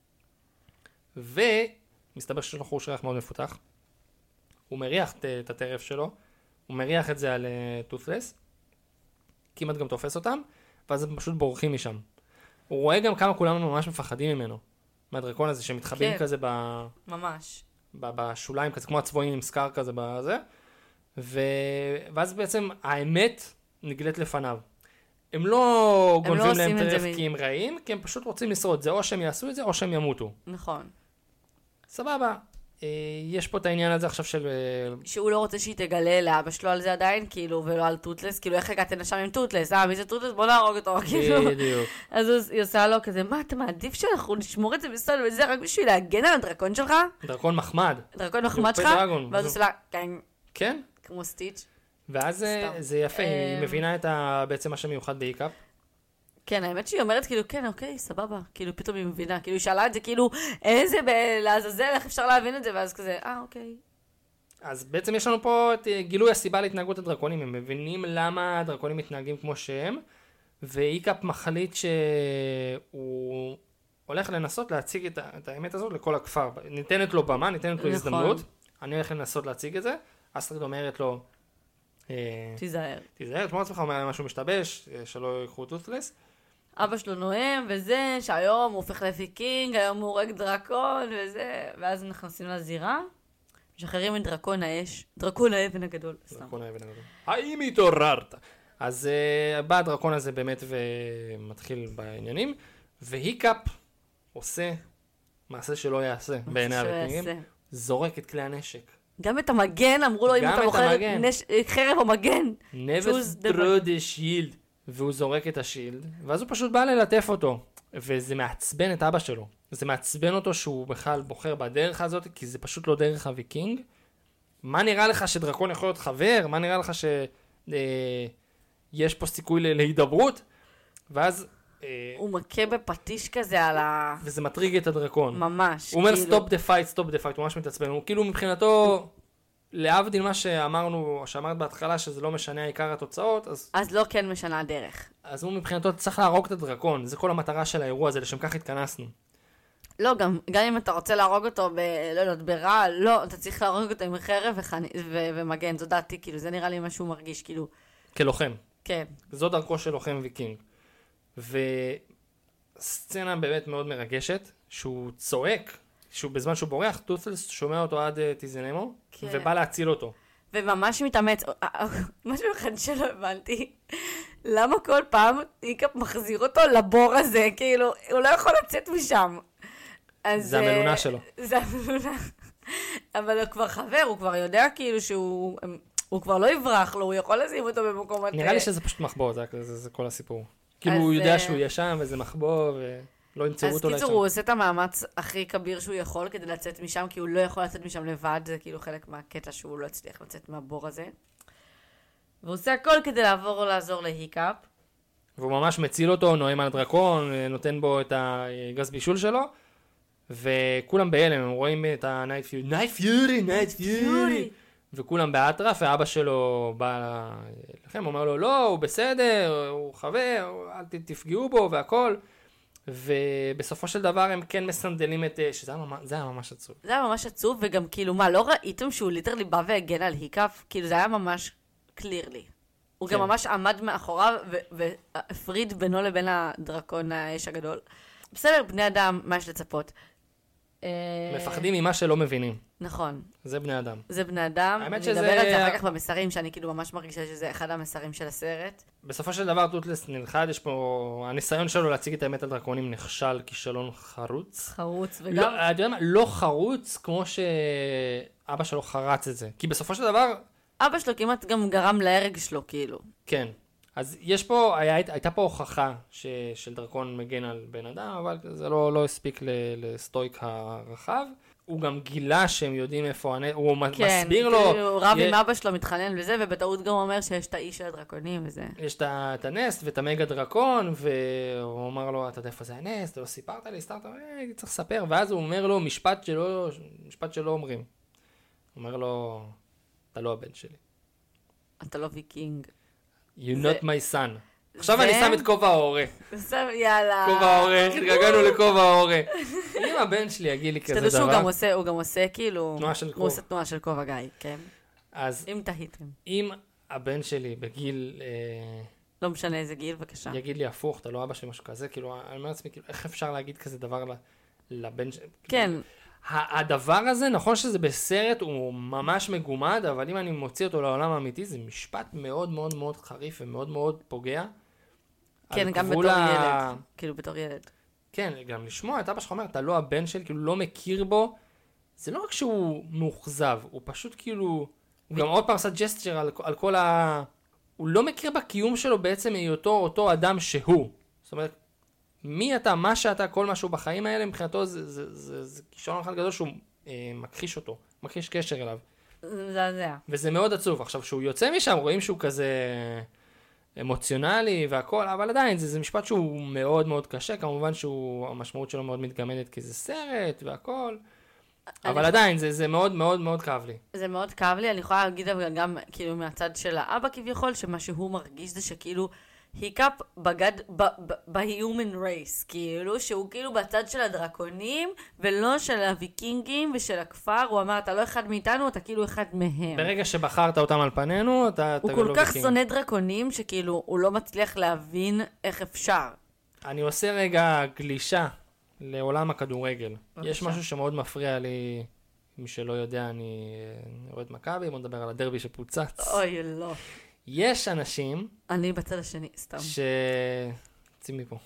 ומסתבר שיש לו חוש ריח מאוד מפותח. הוא מריח את הטרף שלו. הוא מריח את זה על טות'לס. כמעט גם תופס אותם. ואז הם פשוט בורחים משם. הוא רואה גם כמה כולם ממש מפחדים ממנו. מהדרקון הזה שמתחבאים כן. כזה ב... ממש. ב... בשוליים כזה, כמו הצבועים עם סקר כזה בזה. ו... ואז בעצם האמת נגלית לפניו. הם לא הם גונבים לא להם עושים את טרף זה מ- כי הם רעים, כי הם פשוט רוצים לשרוד. זה או שהם יעשו את זה או שהם ימותו. נכון. סבבה. אה, יש פה את העניין הזה עכשיו של... אה, שהוא לא רוצה שהיא תגלה לאבא שלו על זה עדיין, כאילו, ולא על טוטלס, כאילו, איך הגעתם לשם עם טוטלס? אה, מי זה טוטלס? בוא נהרוג אותו, כאילו. בדיוק. אז הוא- היא עושה לו כזה, מה, אתה מעדיף שאנחנו נשמור את זה בסוד וזה רק בשביל להגן על הדרקון שלך? דרקון מחמד. דרקון מחמד יופי שלך? דרגון. ואז הוא עושה לה, כן, כן. כמו סטיץ'. ואז אה, סתם. זה יפה, היא אה, מבינה את ה... בעצם מה שמיוחד בהיקאפ. כן, האמת שהיא אומרת כאילו, כן, אוקיי, סבבה. כאילו, פתאום היא מבינה. כאילו, היא שאלה את זה, כאילו, איזה ב- לעזאזל, איך אפשר להבין את זה? ואז כזה, אה, אוקיי. אז בעצם יש לנו פה את אה, גילוי הסיבה להתנהגות הדרקונים. הם מבינים למה הדרקונים מתנהגים כמו שהם, ואיקאפ מחליט שהוא הולך לנסות להציג את, ה- את האמת הזאת לכל הכפר. ניתנת לו במה, ניתנת לו נכון. הזדמנות. אני הולך לנסות להציג את זה. אסטריד אומרת לו, אה, תיזהר. תיזהר, תשמור עצמך, אומר משהו משתבש, אה, שלא יקחו טות'לס. אבא שלו נואם, וזה, שהיום הוא הופך לוויקינג, היום הוא הורג דרקון, וזה, ואז נכנסים לזירה, משחררים את דרקון האש, דרקון האבן הגדול, סתם. דרקון האבן הגדול. האם התעוררת? אז uh, בא הדרקון הזה באמת ומתחיל בעניינים, והיקאפ עושה מעשה שלא יעשה בעיני שלא הוויקינגים, יעשה. זורק את כלי הנשק. גם את המגן, אמרו לו, אם גם אתה את מוכר המגן. נש... חרב או מגן. never Choose the throw the shield. והוא זורק את השילד, ואז הוא פשוט בא ללטף אותו. וזה מעצבן את אבא שלו. זה מעצבן אותו שהוא בכלל בוחר בדרך הזאת, כי זה פשוט לא דרך הוויקינג. מה נראה לך שדרקון יכול להיות חבר? מה נראה לך שיש פה סיכוי ל- להידברות? ואז... אה, הוא מכה בפטיש כזה על ה... וזה מטריג את הדרקון. ממש. הוא אומר כאילו- stop the fight, stop the fight, הוא ממש מתעצבן. הוא כאילו מבחינתו, להבדיל מה שאמרנו, שאמרת בהתחלה, שזה לא משנה העיקר התוצאות, אז, אז לא כן משנה הדרך. אז הוא מבחינתו צריך להרוג את הדרקון. זה כל המטרה של האירוע הזה, לשם כך התכנסנו. לא, גם, גם אם אתה רוצה להרוג אותו ב... לא יודעת, ברע, לא, אתה צריך להרוג אותו עם חרב וחני, ו... ומגן, זו דעתי, כאילו, זה נראה לי מה שהוא מרגיש, כאילו, כלוחם. כן. זו דרכו של לוחם ויקינג. וסצנה באמת מאוד מרגשת, שהוא צועק, שהוא בזמן שהוא בורח, טות'לס שומע אותו עד uh, טיזנמו, כן. ובא להציל אותו. וממש מתאמץ, משהו אחד שלא הבנתי, למה כל פעם איקאפ מחזיר אותו לבור הזה, כאילו, הוא לא יכול לצאת משם. אז, זה המלונה אה, שלו. זה המלונה. אבל הוא כבר חבר, הוא כבר יודע כאילו שהוא, הוא כבר לא יברח לו, הוא יכול לשים אותו במקומות... נראה לי שזה פשוט מחבוא, זה, זה, זה כל הסיפור. כאילו הוא אז, יודע אה, שהוא ישן וזה מחבוא ולא ימצאו אז אותו קיצור, לשם. הוא עושה את המאמץ הכי כביר שהוא יכול כדי לצאת משם, כי הוא לא יכול לצאת משם לבד, זה כאילו חלק מהקטע שהוא לא הצליח לצאת מהבור הזה. והוא עושה הכל כדי לעבור או לעזור להיקאפ. והוא ממש מציל אותו, נואם על הדרקון, נותן בו את הגז בישול שלו, וכולם בהלם, הם רואים את ה-Night Fury, Night Fury, Night Fury, וכולם באטרף, ואבא שלו בא לכם, אומר לו, לא, הוא בסדר, הוא חבר, אל תפגעו בו והכל, ובסופו של דבר הם כן מסנדלים את, שזה היה ממש, זה היה ממש עצוב. זה היה ממש עצוב, וגם כאילו, מה, לא ראיתם שהוא ליטרלי בא והגן על היקאפ? כאילו, זה היה ממש קלירלי. הוא כן. גם ממש עמד מאחוריו והפריד בינו לבין הדרקון האש הגדול. בסדר, בני אדם, מה יש לצפות? מפחדים ממה שלא מבינים. נכון. זה בני אדם. זה בני אדם. האמת אני שזה- אדבר על זה אחר כך במסרים, שאני כאילו ממש מרגישה שזה אחד המסרים של הסרט. בסופו של דבר טוטלס נלחד, יש פה, הניסיון שלו להציג את האמת על דרקונים נכשל כישלון חרוץ. חרוץ, לא, וגם... אתה יודע מה? לא חרוץ כמו שאבא שלו חרץ את זה. כי בסופו של דבר, אבא שלו כמעט גם גרם להרג שלו, כאילו. כן. אז יש פה, היה, הייתה פה הוכחה ש, של דרקון מגן על בן אדם, אבל זה לא, לא הספיק ל, לסטויק הרחב. הוא גם גילה שהם יודעים איפה, הוא כן, מסביר לו. כן, הוא רב י... עם אבא שלו מתחנן וזה, ובטעות גם אומר שיש את האיש של הדרקונים וזה. יש את הנסט ואת המגה דרקון, והוא אומר לו, אתה יודע איפה זה הנסט, אתה לא סיפרת לי, סתרת, אה, צריך לספר, ואז הוא אומר לו משפט שלא, משפט שלא אומרים. הוא אומר לו, אתה לא הבן שלי. אתה לא ויקינג. You not my son. עכשיו אני שם את כובע ההורה. שם, יאללה. כובע ההורה, התגעגענו לכובע ההורה. אם הבן שלי יגיד לי כזה דבר... הוא גם עושה כאילו... תנועה של כובע. הוא עושה תנועה של כובע גיא, כן. אז... אם תהיתם. אם הבן שלי בגיל... לא משנה איזה גיל, בבקשה. יגיד לי הפוך, אתה לא אבא שלי, משהו כזה, כאילו, אני אומר לעצמי, כאילו, איך אפשר להגיד כזה דבר לבן שלי? כן. הדבר הזה, נכון שזה בסרט, הוא ממש מגומד, אבל אם אני מוציא אותו לעולם האמיתי, זה משפט מאוד מאוד מאוד חריף ומאוד מאוד פוגע. כן, גם בתור ה... ילד. כאילו, בתור ילד. כן, גם לשמוע את אבא שלך אומר, אתה לא הבן שלי, כאילו, לא מכיר בו. זה לא רק שהוא מאוכזב, הוא פשוט כאילו... הוא גם עוד פעם עשה ג'סטר על, על כל ה... הוא לא מכיר בקיום שלו בעצם היותו אותו אדם שהוא. זאת אומרת, מי אתה, מה שאתה, כל משהו בחיים האלה, מבחינתו זה, זה, זה, זה כישרון אחד גדול שהוא אה, מכחיש אותו, מכחיש קשר אליו. זה זה. וזה מאוד עצוב. עכשיו, שהוא יוצא משם, רואים שהוא כזה אמוציונלי והכל, אבל עדיין, זה, זה משפט שהוא מאוד מאוד קשה, כמובן שהוא, המשמעות שלו מאוד מתגמדת כי זה סרט והכל, אבל יכול... עדיין, זה, זה מאוד מאוד מאוד כאב לי. זה מאוד כאב לי, אני יכולה להגיד אבל גם כאילו מהצד של האבא כביכול, שמה שהוא מרגיש זה שכאילו, היקאפ בגד, ב-human race, כאילו, שהוא כאילו בצד של הדרקונים, ולא של הוויקינגים ושל הכפר, הוא אמר, אתה לא אחד מאיתנו, אתה כאילו אחד מהם. ברגע שבחרת אותם על פנינו, אתה... הוא כל כך שונא דרקונים, שכאילו, הוא לא מצליח להבין איך אפשר. אני עושה רגע גלישה לעולם הכדורגל. יש משהו שמאוד מפריע לי, מי שלא יודע, אני רואה את מכבי, בוא נדבר על הדרבי שפוצץ. אוי, לא. יש אנשים... אני בצד השני, סתם. ש... יוצאים מפה.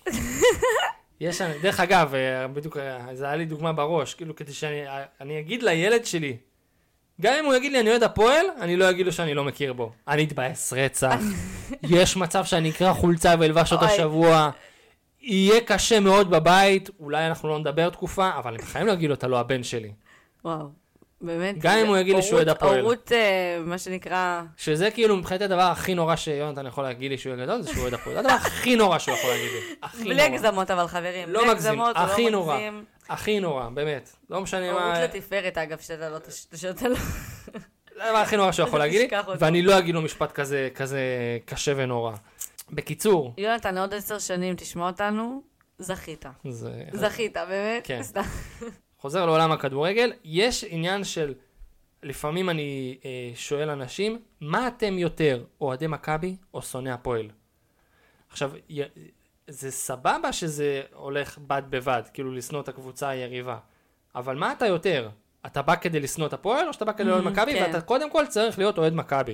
יש... דרך אגב, בדיוק, זה היה לי דוגמה בראש, כאילו כדי שאני אני אגיד לילד שלי, גם אם הוא יגיד לי אני אוהד הפועל, אני לא אגיד לו שאני לא מכיר בו. אני אתבאס רצח. יש מצב שאני אקרא חולצה ואלבש אותה שבוע. יהיה קשה מאוד בבית, אולי אנחנו לא נדבר תקופה, אבל אני בחיים לא אגיד לו, אתה לא הבן שלי. וואו. באמת. גם אם הוא יגיד לי שהוא אוהד הפועל. הורות, מה שנקרא... שזה כאילו מבחינת הדבר הכי נורא שיונתן יכול להגיד לי שהוא גדול, זה שהוא אוהד הפועל. זה הדבר הכי נורא שהוא יכול להגיד לי. הכי נורא. בלי הגזמות אבל חברים. לא מגזים, הכי נורא. הכי נורא, באמת. לא משנה מה... הורות לתפארת אגב, שאתה לא תשאתה לו. זה הדבר הכי נורא שהוא יכול להגיד לי, ואני לא אגיד לו משפט כזה קשה ונורא. בקיצור. יונתן, עוד עשר שנים תשמע אותנו, זכית. זכית, באמת? כן. חוזר לעולם הכדורגל, יש עניין של, לפעמים אני אה, שואל אנשים, מה אתם יותר, אוהדי מכבי או שונאי הפועל? עכשיו, י, זה סבבה שזה הולך בד בבד, כאילו לשנוא את הקבוצה היריבה, אבל מה אתה יותר? אתה בא כדי לשנוא את הפועל או שאתה בא כדי לאוהד מכבי? כן. ואתה קודם כל צריך להיות אוהד מכבי.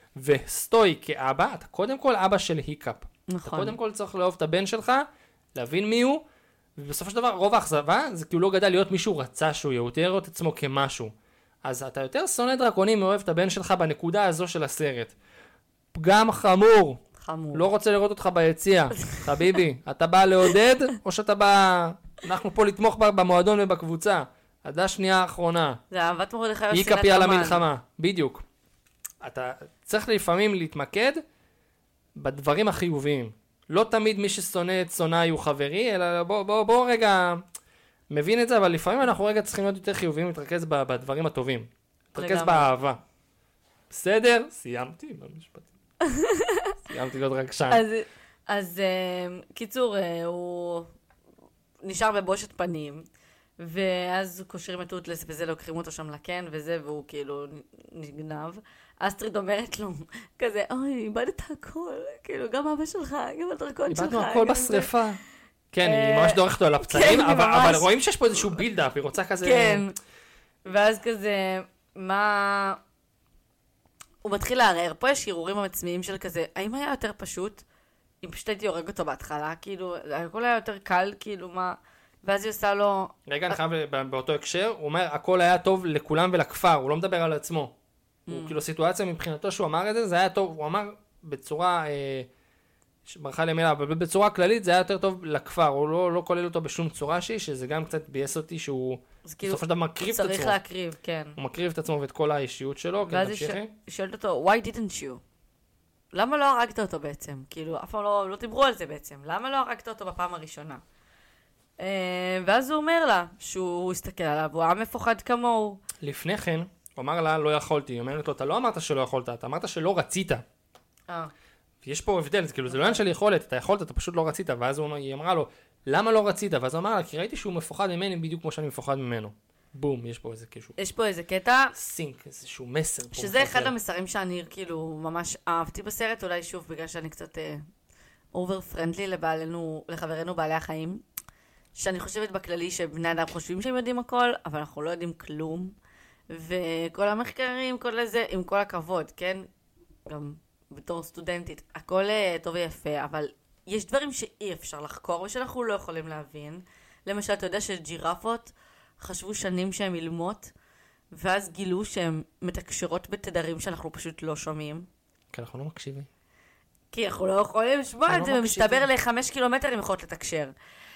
וסטוי כאבא, אתה קודם כל אבא של היקאפ. נכון. אתה קודם כל צריך לאהוב את הבן שלך, להבין מי הוא, ובסופו של דבר, רוב האכזבה, זה כאילו לא גדל להיות מישהו רצה שהוא יהיה, הוא תיאר את עצמו כמשהו. אז אתה יותר שונא דרקונים מאוהב את הבן שלך בנקודה הזו של הסרט. פגם חמור. חמור. לא רוצה לראות אותך ביציאה. חביבי, אתה בא לעודד, או שאתה בא... אנחנו פה לתמוך במועדון ובקבוצה. עדה שנייה האחרונה. זה אהבת מרדכי יוסי היא כפי על המלחמה. בדיוק. אתה צריך לפעמים להתמקד בדברים החיוביים. לא תמיד מי ששונא את שונאי הוא חברי, אלא בוא, בוא, בוא רגע מבין את זה, אבל לפעמים אנחנו רגע צריכים להיות יותר חיוביים, להתרכז בדברים הטובים. להתרכז באהבה. בסדר? סיימתי במשפטים. סיימתי להיות רגשן. אז, אז קיצור, הוא נשאר בבושת פנים, ואז קושרים את טוטלס וזה, לוקחים אותו שם לקן וזה, והוא כאילו נגנב. אסטריד אומרת לו, כזה, אוי, איבדת הכל, כאילו, גם אבא שלך, גם הדרקון שלך. איבדנו הכל בשריפה. כן, היא ממש דורכת לו על הפצעים, אבל רואים שיש פה איזשהו בילדאפ, היא רוצה כזה... כן, ואז כזה, מה... הוא מתחיל לערער, פה יש ערעורים המצמיעים של כזה, האם היה יותר פשוט, אם פשוט הייתי הורג אותו בהתחלה, כאילו, הכל היה יותר קל, כאילו, מה... ואז היא עושה לו... רגע, אני חייב באותו הקשר, הוא אומר, הכל היה טוב לכולם ולכפר, הוא לא מדבר על עצמו. הוא כאילו סיטואציה מבחינתו שהוא אמר את זה, זה היה טוב, הוא אמר בצורה, אה, ברחה לי המילה, אבל בצורה כללית זה היה יותר טוב לכפר, הוא לא, לא כולל אותו בשום צורה שהיא, שזה גם קצת בייס אותי שהוא בסופו של דבר מקריב את עצמו. צריך להקריב, כן. הוא מקריב את עצמו ואת כל האישיות שלו, כן, תמשיכי. ואז היא שואלת אותו, why didn't you? למה לא הרגת אותו בעצם? כאילו, אף פעם לא, לא דיברו על זה בעצם. למה לא הרגת אותו בפעם הראשונה? ואז הוא אומר לה שהוא הסתכל עליו, הוא היה מפוחד כמוהו. לפני כן, הוא אמר לה, לא יכולתי. היא אומרת לו, אתה לא אמרת שלא יכולת, אתה אמרת שלא רצית. אה. יש פה הבדל, כאילו, זה לא עניין של יכולת, אתה יכולת, אתה פשוט לא רצית. ואז היא אמרה לו, למה לא רצית? ואז הוא אמר לה, כי ראיתי שהוא מפוחד ממני בדיוק כמו שאני מפוחד ממנו. בום, יש פה איזה קשור. יש פה איזה קטע. סינק, איזשהו מסר. שזה אחד המסרים שאני כאילו ממש אהבתי בסרט, אולי שוב בגלל שאני קצת אובר פרנדלי לבעלינו, לחברנו בעלי החיים. שאני חושבת בכללי שבני אדם חושבים שהם יודעים הכל, אבל אנחנו לא יודעים כלום. וכל המחקרים, כל הזה, עם כל הכבוד, כן? גם בתור סטודנטית, הכל טוב ויפה, אבל יש דברים שאי אפשר לחקור ושאנחנו לא יכולים להבין. למשל, אתה יודע שג'ירפות חשבו שנים שהן אילמות, ואז גילו שהן מתקשרות בתדרים שאנחנו פשוט לא שומעים. כי אנחנו לא מקשיבים. כי אנחנו לא יכולים לשמוע את זה, ומסתבר לחמש קילומטר הם יכולות לתקשר.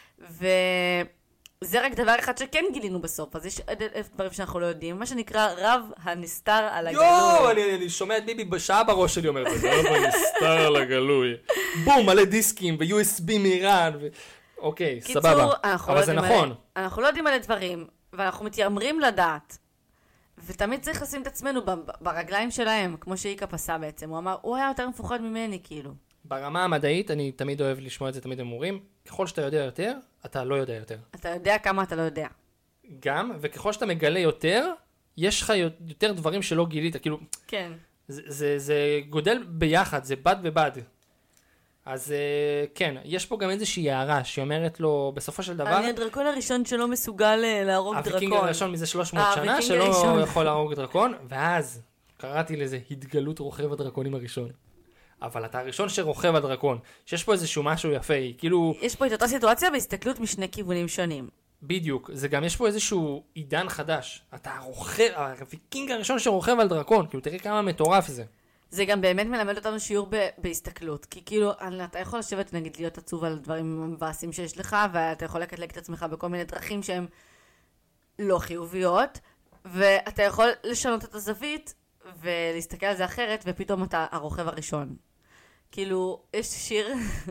וזה רק דבר אחד שכן גילינו בסוף, אז יש עוד אלף דברים שאנחנו לא יודעים, מה שנקרא רב הנסתר על הגלוי. יואו, אני, אני שומע את ביבי בשעה בראש שלי אומרת, רב הנסתר על הגלוי. בום, מלא דיסקים ו-יו אס בי מאיראן. ו... אוקיי, קיצור, סבבה. אבל לא זה נכון. מלא, אנחנו לא יודעים על הדברים, ואנחנו מתיימרים לדעת. ותמיד צריך לשים את עצמנו ברגליים שלהם, כמו שאיקה פסה בעצם. הוא אמר, הוא היה יותר מפוחד ממני, כאילו. ברמה המדעית, אני תמיד אוהב לשמוע את זה, תמיד אמורים, ככל שאתה יודע יותר, אתה לא יודע יותר. אתה יודע כמה אתה לא יודע. גם, וככל שאתה מגלה יותר, יש לך יותר דברים שלא גילית, כאילו... כן. זה, זה, זה גודל ביחד, זה בד ובד. אז כן, יש פה גם איזושהי הערה שאומרת לו, בסופו של דבר... אני הדרקון הראשון שלא מסוגל להרוג דרקון. הוויקינג הראשון מזה שלוש מאות שנה, שלא יכול להרוג דרקון, ואז קראתי לזה התגלות רוכב הדרקונים הראשון. אבל אתה הראשון שרוכב הדרקון, שיש פה איזשהו משהו יפה, כאילו... יש פה את אותה סיטואציה בהסתכלות משני כיוונים שונים. בדיוק, זה גם יש פה איזשהו עידן חדש. אתה הרוכב, הוויקינג הראשון שרוכב על דרקון, כאילו תראי כמה מטורף זה. זה גם באמת מלמד אותנו שיעור ב- בהסתכלות, כי כאילו, אתה יכול לשבת, נגיד, להיות עצוב על דברים מבאסים שיש לך, ואתה יכול לקטלג את עצמך בכל מיני דרכים שהן לא חיוביות, ואתה יכול לשנות את הזווית, ולהסתכל על זה אחרת, ופתאום אתה הרוכב הראשון. כאילו, יש שיר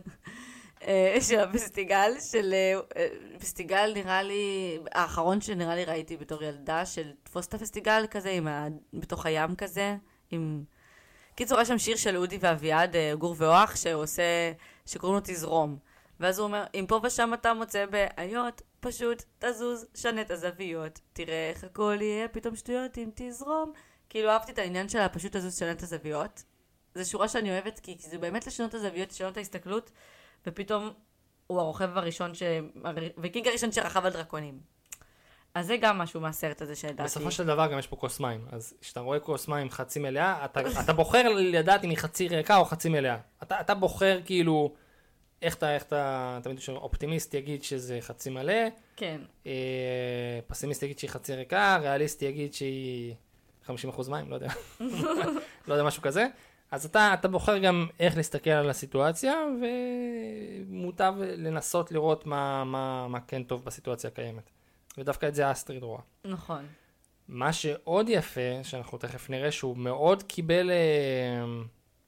של הפסטיגל, של פסטיגל נראה לי, האחרון שנראה לי ראיתי בתור ילדה, של תפוס את הפסטיגל כזה, עם ה... בתוך הים כזה, עם... קיצור, יש שם שיר של אודי ואביעד, גור ואוח, שהוא עושה, שקוראים לו תזרום. ואז הוא אומר, אם פה ושם אתה מוצא בעיות, פשוט תזוז, שנה את הזוויות, תראה איך הכל יהיה, פתאום שטויות אם תזרום. כאילו אהבתי את העניין שלה, פשוט תזוז, שנה את הזוויות. זו שורה שאני אוהבת, כי זה באמת לשנות את הזוויות, לשנות את ההסתכלות, ופתאום הוא הרוכב הראשון, ש... וויקינג הראשון שרכב על דרקונים. אז זה גם משהו מהסרט הזה שידעתי. בסופו של דבר גם יש פה כוס מים. אז כשאתה רואה כוס מים חצי מלאה, אתה, אתה בוחר לדעת אם היא חצי ריקה או חצי מלאה. אתה, אתה בוחר כאילו, איך אתה, איך אתה, תמיד אופטימיסט יגיד שזה חצי מלא. כן. אה, פסימיסט יגיד שהיא חצי ריקה, ריאליסט יגיד שהיא חמישים אחוז מים, לא יודע. לא יודע, משהו כזה. אז אתה, אתה בוחר גם איך להסתכל על הסיטואציה, ומוטב לנסות לראות מה, מה, מה כן טוב בסיטואציה הקיימת. ודווקא את זה אסטריד רואה. נכון. מה שעוד יפה, שאנחנו תכף נראה, שהוא מאוד קיבל אה,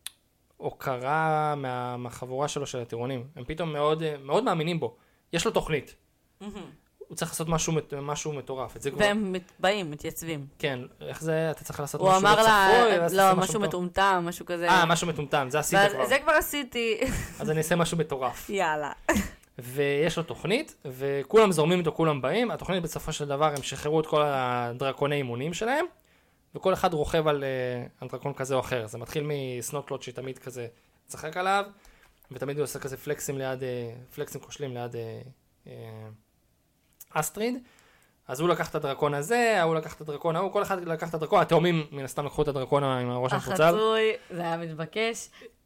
הוקרה מה, מהחבורה שלו של הטירונים. הם פתאום מאוד, מאוד מאמינים בו. יש לו תוכנית. Mm-hmm. הוא צריך לעשות משהו, משהו מטורף. את זה והם כבר... באים, מתייצבים. כן, איך זה? אתה צריך לעשות משהו בצפוי? הוא אמר לה, לא, משהו מטומטם, משהו כזה. אה, משהו מטומטם, זה עשית כבר. זה כבר עשיתי. אז אני אעשה משהו מטורף. יאללה. ויש לו תוכנית, וכולם זורמים איתו, כולם באים. התוכנית בסופו של דבר, הם שחררו את כל הדרקוני אימונים שלהם, וכל אחד רוכב על, על דרקון כזה או אחר. זה מתחיל מסנוטלוט שתמיד כזה צחק עליו, ותמיד הוא עושה כזה פלקסים ליד, פלקסים כושלים ליד אה, אסטריד. אז הוא לקח את הדרקון הזה, הוא לקח את הדרקון ההוא, כל אחד לקח את הדרקון, התאומים מן הסתם לקחו את הדרקון עם הראש המפוצל. החצוי, זה היה מתבקש.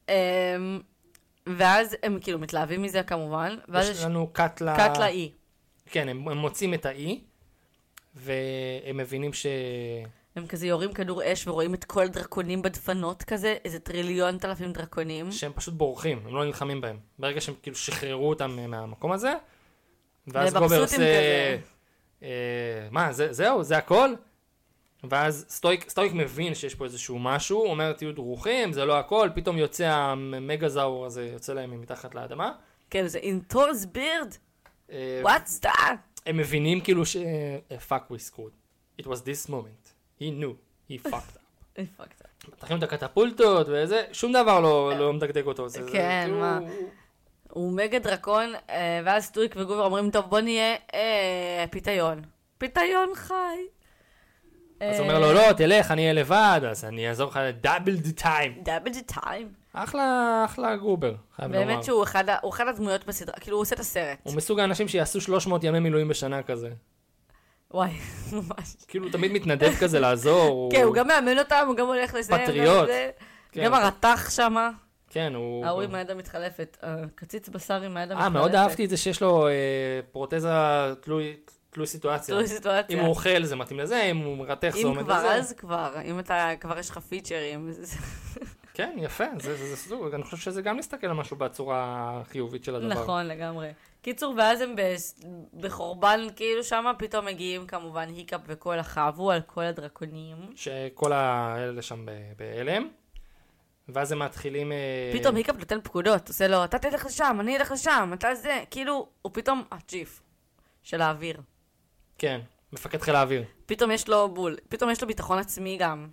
ואז הם כאילו מתלהבים מזה כמובן. יש לנו קטלה... קטלה אי. כן, הם, הם מוצאים את האי, והם מבינים ש... הם כזה יורים כדור אש ורואים את כל הדרקונים בדפנות כזה, איזה טריליון תלפים דרקונים. שהם פשוט בורחים, הם לא נלחמים בהם. ברגע שהם כאילו שחררו אותם מהמקום הזה, ואז גובר עושה... אה, מה, זה, זהו, זה הכל? ואז סטויק, סטויק מבין שיש פה איזשהו משהו, הוא אומר תהיו דרוכים, זה לא הכל, פתאום יוצא המגזאור הזה, יוצא להם מתחת לאדמה. כן, זה in Thor's beard. What's that? הם מבינים כאילו ש... fuck we screwed. It was this moment. He knew. He fucked up. He fucked up. מתחילים את הקטפולטות וזה, שום דבר לא, לא מדגדג אותו. זה, כן, זה, מה? הוא... הוא מגה דרקון, ואז סטויק וגובר אומרים, טוב, בוא נהיה אה, פיתיון. פיתיון חי. אז הוא אומר לו, לא, תלך, אני אהיה לבד, אז אני אעזור לך לדאבל די טיים. דאבל די טיים. אחלה, אחלה גובר, חייב לומר. באמת שהוא אחד, הוא אחד הדמויות בסדרה, כאילו הוא עושה את הסרט. הוא מסוג האנשים שיעשו שלוש מאות ימי מילואים בשנה כזה. וואי, ממש. כאילו הוא תמיד מתנדב כזה לעזור. כן, הוא גם מאמן אותם, הוא גם הולך לזה. פטריוט. גם הרתח שמה. כן, הוא... ההוא עם היד המתחלפת. קציץ בשר עם היד המתחלפת. אה, מאוד אהבתי את זה שיש לו פרוטזה תלוי... תלוי סיטואציה. תלוי סיטואציה. אם הוא אוכל זה מתאים לזה, אם הוא מרתך זה עומד לזה. אם כבר, אז כבר. אם אתה, כבר יש לך פיצ'רים. כן, יפה. זה, זה, זה סוג. אני חושב שזה גם להסתכל על משהו בצורה חיובית של הדבר. נכון, לגמרי. קיצור, ואז הם בחורבן כאילו שמה, פתאום מגיעים כמובן היקאפ וכל החבו על כל הדרקונים. שכל האלה שם בהלם. ואז הם מתחילים... פתאום היקאפ נותן פקודות. עושה לו, אתה תלך לשם, אני אלך לשם, אתה זה. כאילו, הוא פתאום הצ'יף של האוויר. כן, מפקד חיל האוויר. פתאום יש לו בול, פתאום יש לו ביטחון עצמי גם.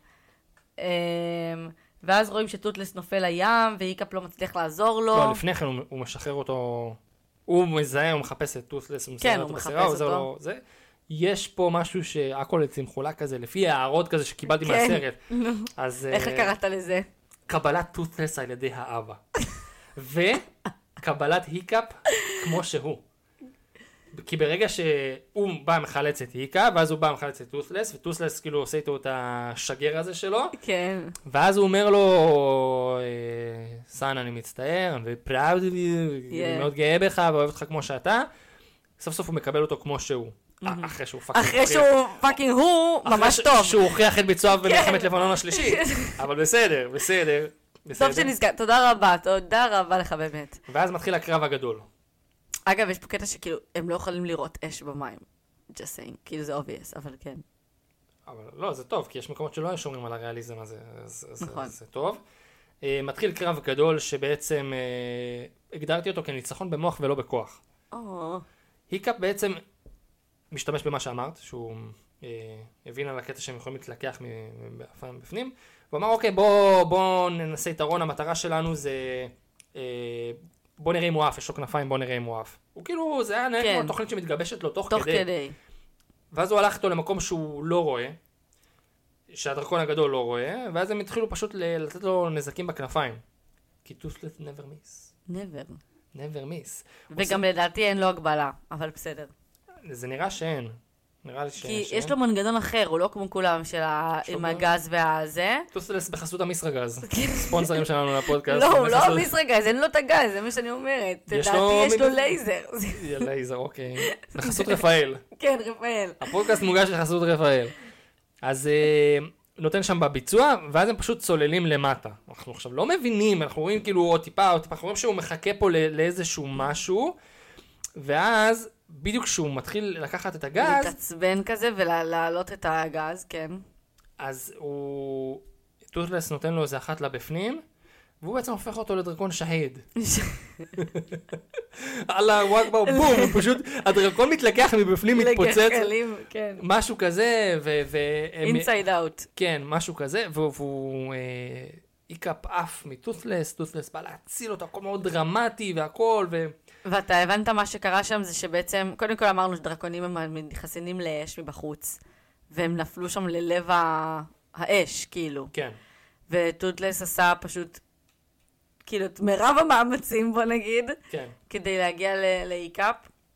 ואז רואים שטוטלס נופל לים, והיקאפ לא מצליח לעזור לו. לא, לפני כן הוא, הוא משחרר אותו, הוא מזהה, הוא מחפש את טוטלס, הוא כן, מזהה הוא אותו מחפש בסירה, אותו. לו, זה. יש פה משהו שהכל צמחולה כזה, לפי הערות כזה שקיבלתי כן. מהסרט. אז, איך קראת לזה? קבלת טוטלס על ידי האבא. וקבלת היקאפ כמו שהוא. כי ברגע שהוא בא מחלץ את היקה, ואז הוא בא מחלץ את טוסלס, וטוסלס כאילו עושה איתו את השגר הזה שלו, כן. ואז הוא אומר לו, סאן, אני מצטער, ופראוד, אני מאוד גאה בך, ואוהב אותך כמו שאתה, סוף סוף הוא מקבל אותו כמו שהוא. אחרי שהוא פאקינג אחרי שהוא פאקינג הוא ממש טוב. אחרי שהוא הוכיח את ביצועיו במלחמת לבנון השלישית. אבל בסדר, בסדר. טוב שנזכר, תודה רבה, תודה רבה לך באמת. ואז מתחיל הקרב הגדול. אגב, יש פה קטע שכאילו, הם לא יכולים לראות אש במים. just saying, כאילו זה obvious, אבל כן. אבל לא, זה טוב, כי יש מקומות שלא שומרים על הריאליזם הזה, אז נכון. זה טוב. מתחיל קרב גדול שבעצם הגדרתי אותו כניצחון במוח ולא בכוח. היקאפ בעצם משתמש במה שאמרת, שהוא הבין על הקטע שהם יכולים להתלקח בפנים, הוא אמר, אוקיי, בוא ננסה יתרון, המטרה שלנו זה... בוא נראה אם הוא עף, יש לו כנפיים, בוא נראה אם הוא עף. הוא כאילו, זה היה נראה כמו תוכנית שמתגבשת לו תוך כדי. תוך כדי. ואז הוא הלך איתו למקום שהוא לא רואה, שהדרקון הגדול לא רואה, ואז הם התחילו פשוט לתת לו נזקים בכנפיים. כי טוסלס never miss. never. never miss. וגם לדעתי אין לו הגבלה, אבל בסדר. זה נראה שאין. נראה לי שאין. כי יש לו מנגנון אחר, הוא לא כמו כולם עם הגז והזה. טוסלס בחסות המסרגז. ספונסרים שלנו לפודקאסט. לא, הוא לא המסרגז, אין לו את הגז, זה מה שאני אומרת. לדעתי יש לו לייזר. לייזר, אוקיי. בחסות רפאל. כן, רפאל. הפודקאסט מוגש לחסות רפאל. אז נותן שם בביצוע, ואז הם פשוט צוללים למטה. אנחנו עכשיו לא מבינים, אנחנו רואים כאילו עוד טיפה, עוד טיפה, אנחנו רואים שהוא מחכה פה לאיזשהו משהו, ואז בדיוק כשהוא מתחיל לקחת את הגז... להתעצבן כזה ולהעלות את הגז, כן. אז הוא... טוטלס נותן לו איזה אחת לבפנים, והוא בעצם הופך אותו לדרקון שהיד. אללה וואקבר, בום, פשוט הדרקון מתלקח מבפנים, מתפוצץ. לגחלים, כן. משהו כזה, ו... אינסייד אאוט. כן, משהו כזה, והוא... היקאפ אף מטוטלס, טוטלס בא להציל אותו, הכל מאוד דרמטי והכל, ו... ואתה הבנת מה שקרה שם זה שבעצם, קודם כל אמרנו שדרקונים הם חסינים לאש מבחוץ, והם נפלו שם ללב האש, כאילו. כן. וטוטלס עשה פשוט, כאילו, את מרב המאמצים, בוא נגיד, כן. כדי להגיע להיקאפ,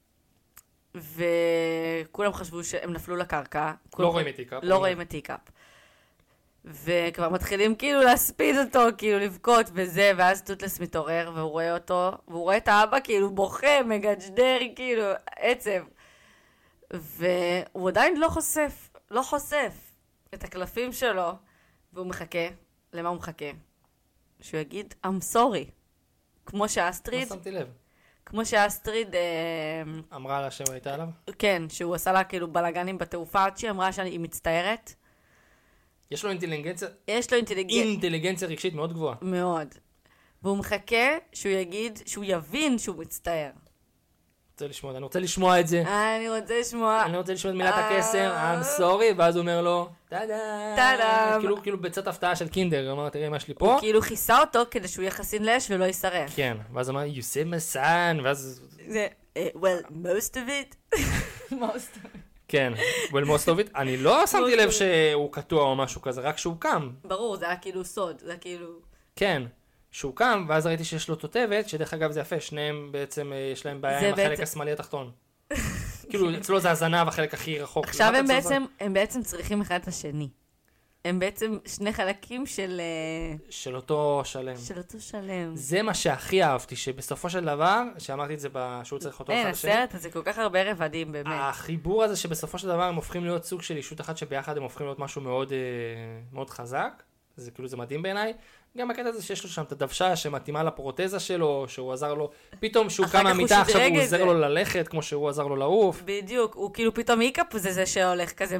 וכולם חשבו שהם נפלו לקרקע. לא רואים את היקאפ. לא רואים את היקאפ. וכבר מתחילים כאילו להספיד אותו, כאילו לבכות וזה, ואז טוטלס מתעורר והוא רואה אותו, והוא רואה את האבא כאילו בוכה, מגג'דר, כאילו עצב. והוא עדיין לא חושף, לא חושף את הקלפים שלו, והוא מחכה. למה הוא מחכה? שהוא יגיד, I'm sorry. כמו שאסטריד, לא שמתי לב. כמו שאסטריד, אה, אמרה לה שהוא הייתה עליו? כן, שהוא עשה לה כאילו בלגנים בתעופה, עד שהיא אמרה שהיא מצטערת. יש לו אינטליגנציה, יש לו אינטליגנציה, אינטליגנציה רגשית מאוד גבוהה. מאוד. והוא מחכה שהוא יגיד, שהוא יבין שהוא מצטער. רוצה לשמוע, אני רוצה לשמוע את זה. אני רוצה לשמוע... אני רוצה לשמוע את מילת הקסם, I'm sorry, ואז הוא אומר לו, טאדם. טאדם. כאילו, כאילו בצאת הפתעה של קינדר, הוא אמר, תראה מה יש לי פה. הוא כאילו כיסה אותו כדי שהוא יהיה חסין לאש ולא יישרף. כן, ואז הוא אמר, you say my son, ואז... זה, well, most of it. most of it. כן, well, most of it. אני לא שמתי לב שהוא קטוע או משהו כזה, רק שהוא קם. ברור, זה היה כאילו סוד, זה היה כאילו... כן. שהוא קם, ואז ראיתי שיש לו תותבת, שדרך אגב זה יפה, שניהם בעצם יש להם בעיה עם החלק בעצם... השמאלי התחתון. כאילו, אצלו זה הזנב, החלק הכי רחוק. עכשיו הם בעצם, הם בעצם צריכים אחד את השני. הם בעצם שני חלקים של... של אותו שלם. של אותו שלם. זה מה שהכי אהבתי, שבסופו של דבר, שאמרתי את זה שהוא צריך אותו אחד השני. אין, הסרט הזה כל כך הרבה רבדים, באמת. החיבור הזה שבסופו של דבר הם הופכים להיות סוג של אישות אחת, שביחד הם הופכים להיות משהו מאוד, מאוד חזק. זה כאילו, זה מדהים בעיניי. גם הקטע הזה שיש לו שם את הדוושה שמתאימה לפרוטזה שלו, שהוא עזר לו, פתאום שהוא קם מהמיטה, עכשיו הוא עוזר לו ללכת, כמו שהוא עזר לו לעוף. בדיוק, הוא כאילו פתאום איקאפ זה זה שהולך כזה,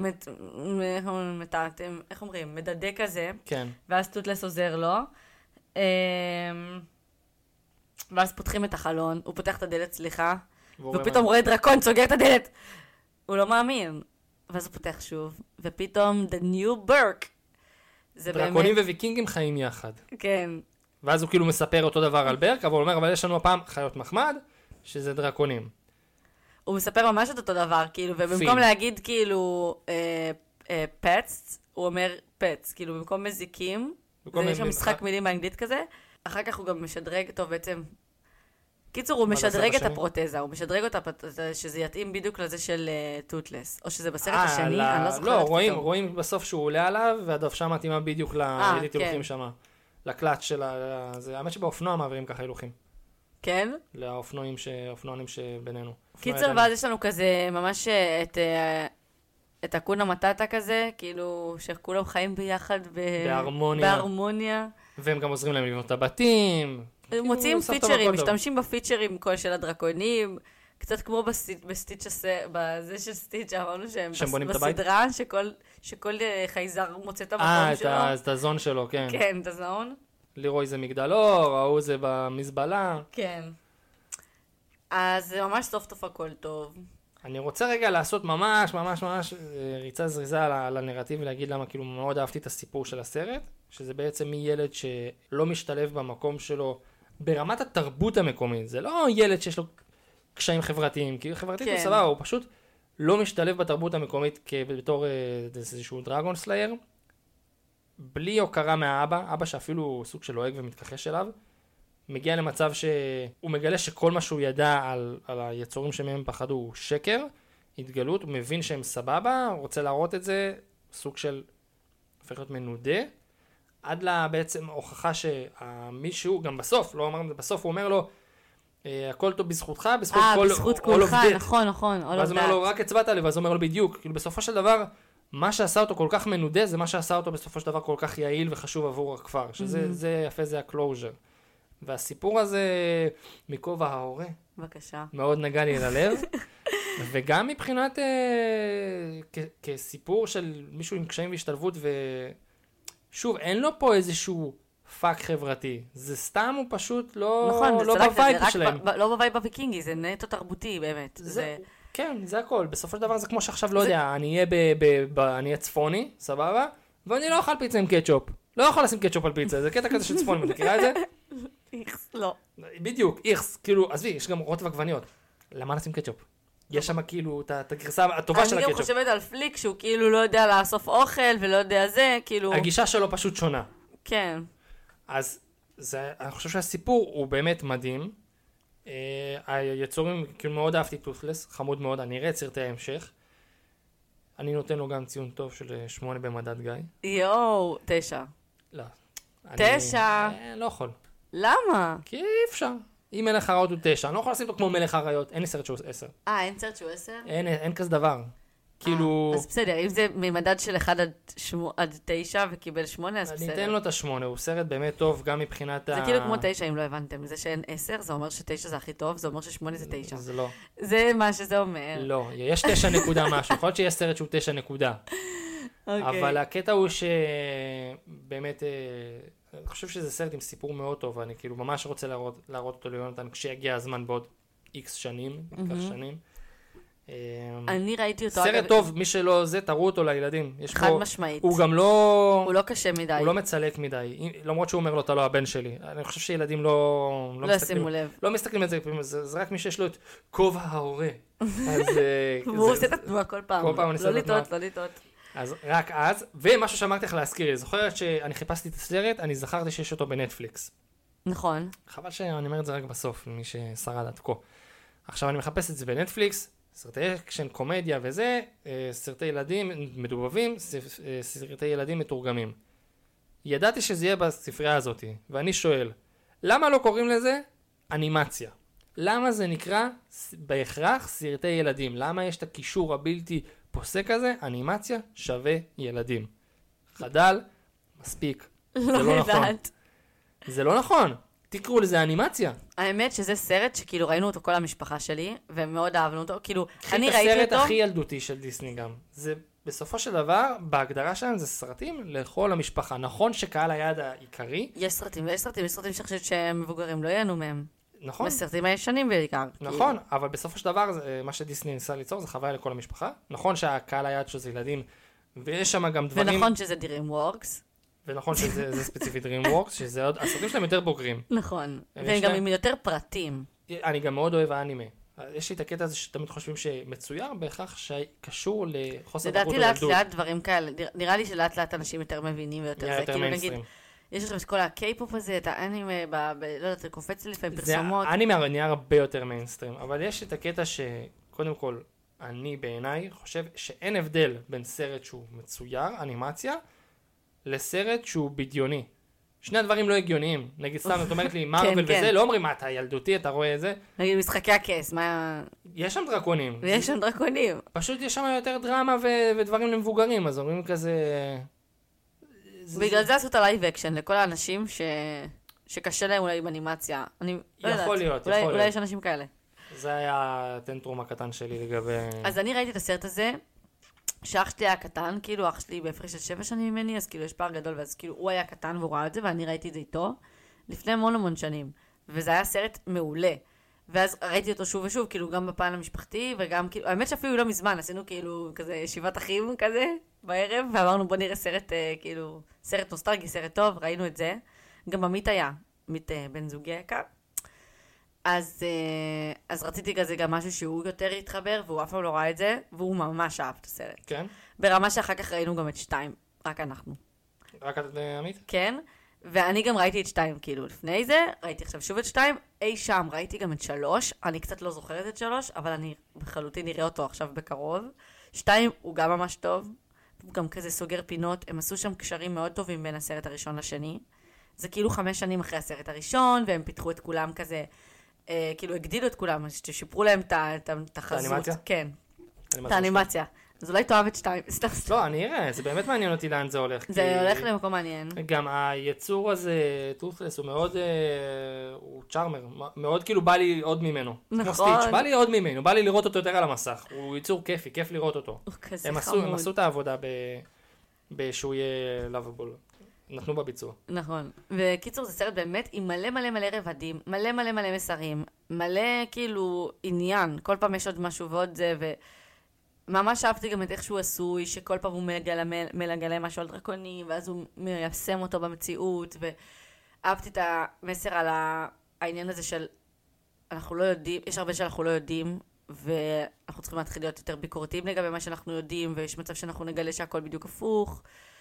איך אומרים, מדדה כזה, כן. ואז טוטלס עוזר לו, ואז פותחים את החלון, הוא פותח את הדלת, סליחה, ופתאום רואה דרקון, סוגר את הדלת, הוא לא מאמין, ואז הוא פותח שוב, ופתאום the new Burke, דרקונים וויקינגים חיים יחד. כן. ואז הוא כאילו מספר אותו דבר על ברק, אבל הוא אומר, אבל יש לנו הפעם חיות מחמד, שזה דרקונים. הוא מספר ממש את אותו דבר, כאילו, ובמקום להגיד כאילו פטס, הוא אומר פטס, כאילו, במקום מזיקים, יש שם משחק מילים באנגלית כזה, אחר כך הוא גם משדרג, טוב, בעצם, קיצור, הוא משדרג את הפרוטזה, הוא משדרג אותה, שזה יתאים בדיוק לזה של טוטלס, או שזה בסרט השני, אני לא זוכרת. לא, רואים, רואים בסוף שהוא עולה עליו, והדוושה מתאימה בדיוק להילוכים שם, לקלאץ' של ה... האמת שבאופנוע מעבירים ככה הילוכים. כן? לאופנועים, אופנוענים שבינינו. קיצור, ואז יש לנו כזה, ממש את... את הקונה מטאטה כזה, כאילו, שכולם חיים ביחד בהרמוניה. בהרמוניה. והם גם עוזרים להם לבנות את הבתים. הם מוצאים פיצ'רים, משתמשים בפיצ'רים כל של הדרקונים, קצת כמו בסטיץ' הזה, בזה של סטיץ', אמרנו שהם בסדרה, שכל חייזר מוצא את המקום שלו. אה, את הזון שלו, כן. כן, את הזון. לירוי זה מגדלור, ההוא זה במזבלה. כן. אז זה ממש סוף טוב הכל טוב. אני רוצה רגע לעשות ממש ממש ממש ריצה זריזה על הנרטיב ולהגיד למה כאילו מאוד אהבתי את הסיפור של הסרט, שזה בעצם מילד שלא משתלב במקום שלו ברמת התרבות המקומית. זה לא ילד שיש לו קשיים חברתיים, כי חברתית הוא סבבה, הוא פשוט לא משתלב בתרבות המקומית בתור איזשהו דרגון סלייר, בלי הוקרה מהאבא, אבא שאפילו סוג של לועג ומתכחש אליו, מגיע למצב שהוא מגלה שכל מה שהוא ידע על, על היצורים שמהם פחדו הוא שקר, התגלות, הוא מבין שהם סבבה, הוא רוצה להראות את זה, סוג של הופך להיות מנודה, עד לה בעצם הוכחה שמישהו, גם בסוף, לא אמרנו, בסוף הוא אומר לו, הכל טוב בזכותך, בזכות 아, כל... בזכות כולך, נכון, נכון. ואז הוא אומר לו, רק הצבעת לי, ואז הוא אומר לו בדיוק, כאילו בסופו של דבר, מה שעשה אותו כל כך מנודה, זה מה שעשה אותו בסופו של דבר כל כך יעיל וחשוב עבור הכפר, שזה זה יפה, זה הקלוז'ר. והסיפור הזה מכובע ההורה, בבקשה. מאוד נגע לי ללב, וגם מבחינת אה, כ- כסיפור של מישהו עם קשיים והשתלבות, ושוב, אין לו פה איזשהו פאק חברתי, זה סתם הוא פשוט לא, נכון, לא בווייב שלהם. ב- לא בווייב בוויקינגי, זה נטו תרבותי באמת. זה, זה... כן, זה הכל, בסופו של דבר זה כמו שעכשיו, לא זה... יודע, אני אהיה, ב- ב- ב- אני אהיה צפוני, סבבה, ואני לא אוכל פיצה עם קטשופ. לא יכול לשים קטשופ על פיצה, זה קטע כזה של צפון, מכירה את זה? איכס, לא. בדיוק, איכס, כאילו, עזבי, יש גם רוטב עגבניות. למה נשים קטשופ? יש שם כאילו את הגרסה הטובה של הקטשופ. אני גם חושבת על פליק שהוא כאילו לא יודע לאסוף אוכל ולא יודע זה, כאילו... הגישה שלו פשוט שונה. כן. אז זה, אני חושב שהסיפור הוא באמת מדהים. היצורים, כאילו מאוד אהבתי טוטלס, חמוד מאוד, אני אראה את סרטי ההמשך. אני נותן לו גם ציון טוב של שמונה במדד גיא. יואו, תשע. לא. תשע. אני לא יכול. למה? כי אי אפשר. אם מלך הרעות הוא תשע, אני לא יכול לשים אותו כמו מלך הרעות, אין לי סרט שהוא עשר. אה, אין סרט שהוא עשר? אין, אין כזה דבר. כאילו... אז בסדר, אם זה ממדד של אחד עד תשע וקיבל שמונה, אז בסדר. אני אתן לו את השמונה, הוא סרט באמת טוב גם מבחינת ה... זה כאילו כמו תשע, אם לא הבנתם. זה שאין עשר, זה אומר שתשע זה הכי טוב, זה אומר ששמונה זה תשע. זה לא. זה מה שזה אומר. לא, יש תשע נקודה משהו, יכול להיות שיש סרט שהוא תשע נקודה. אבל הקטע הוא שבאמת, אני חושב שזה סרט עם סיפור מאוד טוב, אני כאילו ממש רוצה להראות אותו ליונתן כשיגיע הזמן בעוד איקס שנים, איקס שנים. אני ראיתי אותו... סרט טוב, מי שלא זה, תראו אותו לילדים. חד משמעית. הוא גם לא... הוא לא קשה מדי. הוא לא מצלק מדי, למרות שהוא אומר לו, אתה לא הבן שלי. אני חושב שילדים לא... לא ישימו לב. לא מסתכלים על זה, זה רק מי שיש לו את כובע ההורה. והוא עושה את התנועה כל פעם. כל פעם אני עושה את התנועה. לא לטעות, לא לטעות. אז רק אז, ומשהו שאמרתי לך להזכיר, זוכרת שאני חיפשתי את הסרט, אני זכרתי שיש אותו בנטפליקס. נכון. חבל שאני אומר את זה רק בסוף, למי ששרד עד כה. עכשיו אני מחפש את זה בנטפליקס, סרטי אקשן, קומדיה וזה, סרטי ילדים מדובבים, סרטי ילדים מתורגמים. ידעתי שזה יהיה בספרייה הזאת, ואני שואל, למה לא קוראים לזה אנימציה? למה זה נקרא בהכרח סרטי ילדים? למה יש את הקישור הבלתי פוסק הזה? אנימציה שווה ילדים. חדל, מספיק. זה לא נכון. זה לא נכון. תקראו לזה אנימציה. האמת שזה סרט שכאילו ראינו אותו כל המשפחה שלי, ומאוד אהבנו אותו. כאילו, אני ראיתי אותו... הסרט הכי ילדותי של דיסני גם. זה בסופו של דבר, בהגדרה שלהם זה סרטים לכל המשפחה. נכון שקהל היעד העיקרי... יש סרטים, ויש סרטים, יש סרטים שחושבת שמבוגרים לא ייהנו מהם. נכון. בסרטים הישנים בעיקר. נכון, אבל בסופו של דבר, מה שדיסני ניסה ליצור זה חוויה לכל המשפחה. נכון שהקהל היעד שלו זה ילדים, ויש שם גם דברים... ונכון שזה DreamWorks. ונכון שזה ספציפית DreamWorks, שזה עוד... הסרטים שלהם יותר בוגרים. נכון. והם גם עם יותר פרטים. אני גם מאוד אוהב האנימה. יש לי את הקטע הזה שתמיד חושבים שמצויר בהכרח שקשור לחוסר תרבות לדעתי לאט לאט דברים כאלה. נראה לי שלאט לאט אנשים יותר מבינים ויותר זה. יותר מיינסטרים. יש עכשיו את כל הקיי-פופ הזה, את האנימה, לא יודעת, זה קופץ לי לפעמים פרסומות. האנימה נהיה הרבה יותר מיינסטרים, אבל יש את הקטע שקודם כל, אני בעיניי חושב שאין הבדל בין סרט שהוא מצויר, אנימציה, לסרט שהוא בדיוני. שני הדברים לא הגיוניים. נגיד סתם, את אומרת לי, מרוול וזה, לא אומרים, מה, אתה ילדותי, אתה רואה את זה? נגיד, משחקי הכס, מה... יש שם דרקונים. ויש שם דרקונים. פשוט יש שם יותר דרמה ודברים למבוגרים, אז אומרים כזה... בגלל זה עשו את הלייב אקשן לכל האנשים שקשה להם אולי עם אנימציה. אני לא יודעת. יכול להיות, יכול להיות. אולי יש אנשים כאלה. זה היה טנטרום הקטן שלי לגבי... אז אני ראיתי את הסרט הזה, שאח שלי היה קטן, כאילו אח שלי בהפרש של שבע שנים ממני, אז כאילו יש פער גדול, ואז כאילו הוא היה קטן והוא ראה את זה, ואני ראיתי את זה איתו, לפני המון המון שנים. וזה היה סרט מעולה. ואז ראיתי אותו שוב ושוב, כאילו גם בפן המשפחתי, וגם כאילו, האמת שאפילו לא מזמן, עשינו כאילו כזה ישיבת אחים כזה, בערב, ואמרנו בוא נראה סרט, כאילו, סרט נוסטלגי, סרט טוב, ראינו את זה. גם עמית היה, עמית בן זוגי היקר. אז, אז רציתי כזה גם משהו שהוא יותר התחבר, והוא אף פעם לא ראה את זה, והוא ממש אהב את הסרט. כן? ברמה שאחר כך ראינו גם את שתיים, רק אנחנו. רק את עמית? כן, ואני גם ראיתי את שתיים, כאילו, לפני זה, ראיתי עכשיו שוב את שתיים, אי שם ראיתי גם את שלוש, אני קצת לא זוכרת את שלוש, אבל אני בחלוטין נראה אותו עכשיו בקרוב. שתיים הוא גם ממש טוב, הוא גם כזה סוגר פינות, הם עשו שם קשרים מאוד טובים בין הסרט הראשון לשני. זה כאילו חמש שנים אחרי הסרט הראשון, והם פיתחו את כולם כזה, אה, כאילו הגדילו את כולם, ששיפרו להם את החזות. את האנימציה? כן, את האנימציה. אז אולי תאהב את שתיים. לא, אני אראה, זה באמת מעניין אותי לאן זה הולך. זה הולך למקום מעניין. גם היצור הזה, טות'לס, הוא מאוד, הוא צ'ארמר, מאוד כאילו בא לי עוד ממנו. נכון. בא לי עוד ממנו, בא לי לראות אותו יותר על המסך. הוא יצור כיפי, כיף לראות אותו. הוא כזה חמוד. הם עשו את העבודה שהוא יהיה lovable. נתנו בביצוע. נכון. וקיצור, זה סרט באמת עם מלא מלא מלא רבדים, מלא מלא מלא מסרים, מלא כאילו עניין. כל פעם יש עוד משהו ועוד זה, ו... ממש אהבתי גם את איך שהוא עשוי, שכל פעם הוא מגלה משהו על דרקונים, ואז הוא מיישם אותו במציאות, ואהבתי את המסר על העניין הזה של, אנחנו לא יודעים, יש הרבה שאנחנו לא יודעים, ואנחנו צריכים להתחיל להיות יותר ביקורתיים לגבי מה שאנחנו יודעים, ויש מצב שאנחנו נגלה שהכל בדיוק הפוך.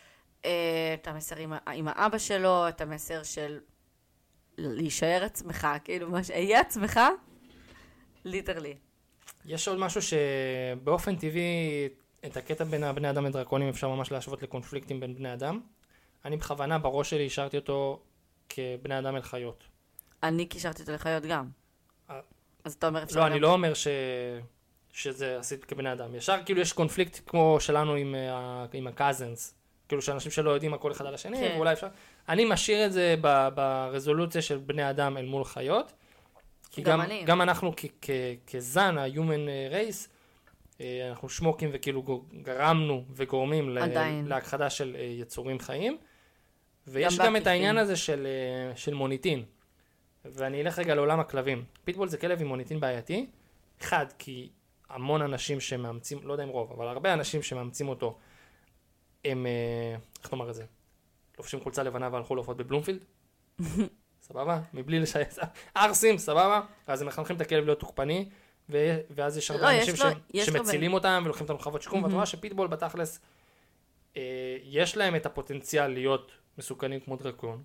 את המסר עם, עם האבא שלו, את המסר של להישאר עצמך, כאילו, מה שיהיה עצמך, ליטרלי. יש עוד משהו שבאופן טבעי, את הקטע בין בני אדם לדרקונים אפשר ממש להשוות לקונפליקטים בין בני אדם. אני בכוונה בראש שלי השארתי אותו כבני אדם אל חיות. אני קישרתי אותו לחיות גם. אז אתה אומר אפשר לא, גם... אני לא אומר ש... שזה עשית כבני אדם. ישר כאילו יש קונפליקט כמו שלנו עם, עם הקזנס, כאילו שאנשים שלא יודעים הכל אחד על השני, כן. ואולי אפשר... אני משאיר את זה ב, ברזולוציה של בני אדם אל מול חיות, כי גם, גם, אני. גם אנחנו כ, כ, כזן, ה-human race, אנחנו שמוקים וכאילו גרמנו וגורמים עדיין. להכחדה של יצורים חיים, ויש גם, גם את העניין הזה של, של מוניטין. ואני אלך רגע לעולם הכלבים. פיטבול זה כלב עם מוניטין בעייתי. אחד, כי המון אנשים שמאמצים, לא יודע אם רוב, אבל הרבה אנשים שמאמצים אותו, הם, איך נאמר את זה? לובשים חולצה לבנה והלכו להופעות בבלומפילד. סבבה? מבלי לשייס. ארסים, סבבה? אז הם מחנכים את הכלב להיות תוקפני, ו- ואז יש הרבה לא, אנשים יש לו, ש- יש שמצילים לו אותם ולוקחים אותם לחוות שיקום, ואת רואה שפיטבול בתכלס, אה, יש להם את הפוטנציאל להיות מסוכנים כמו דרקון,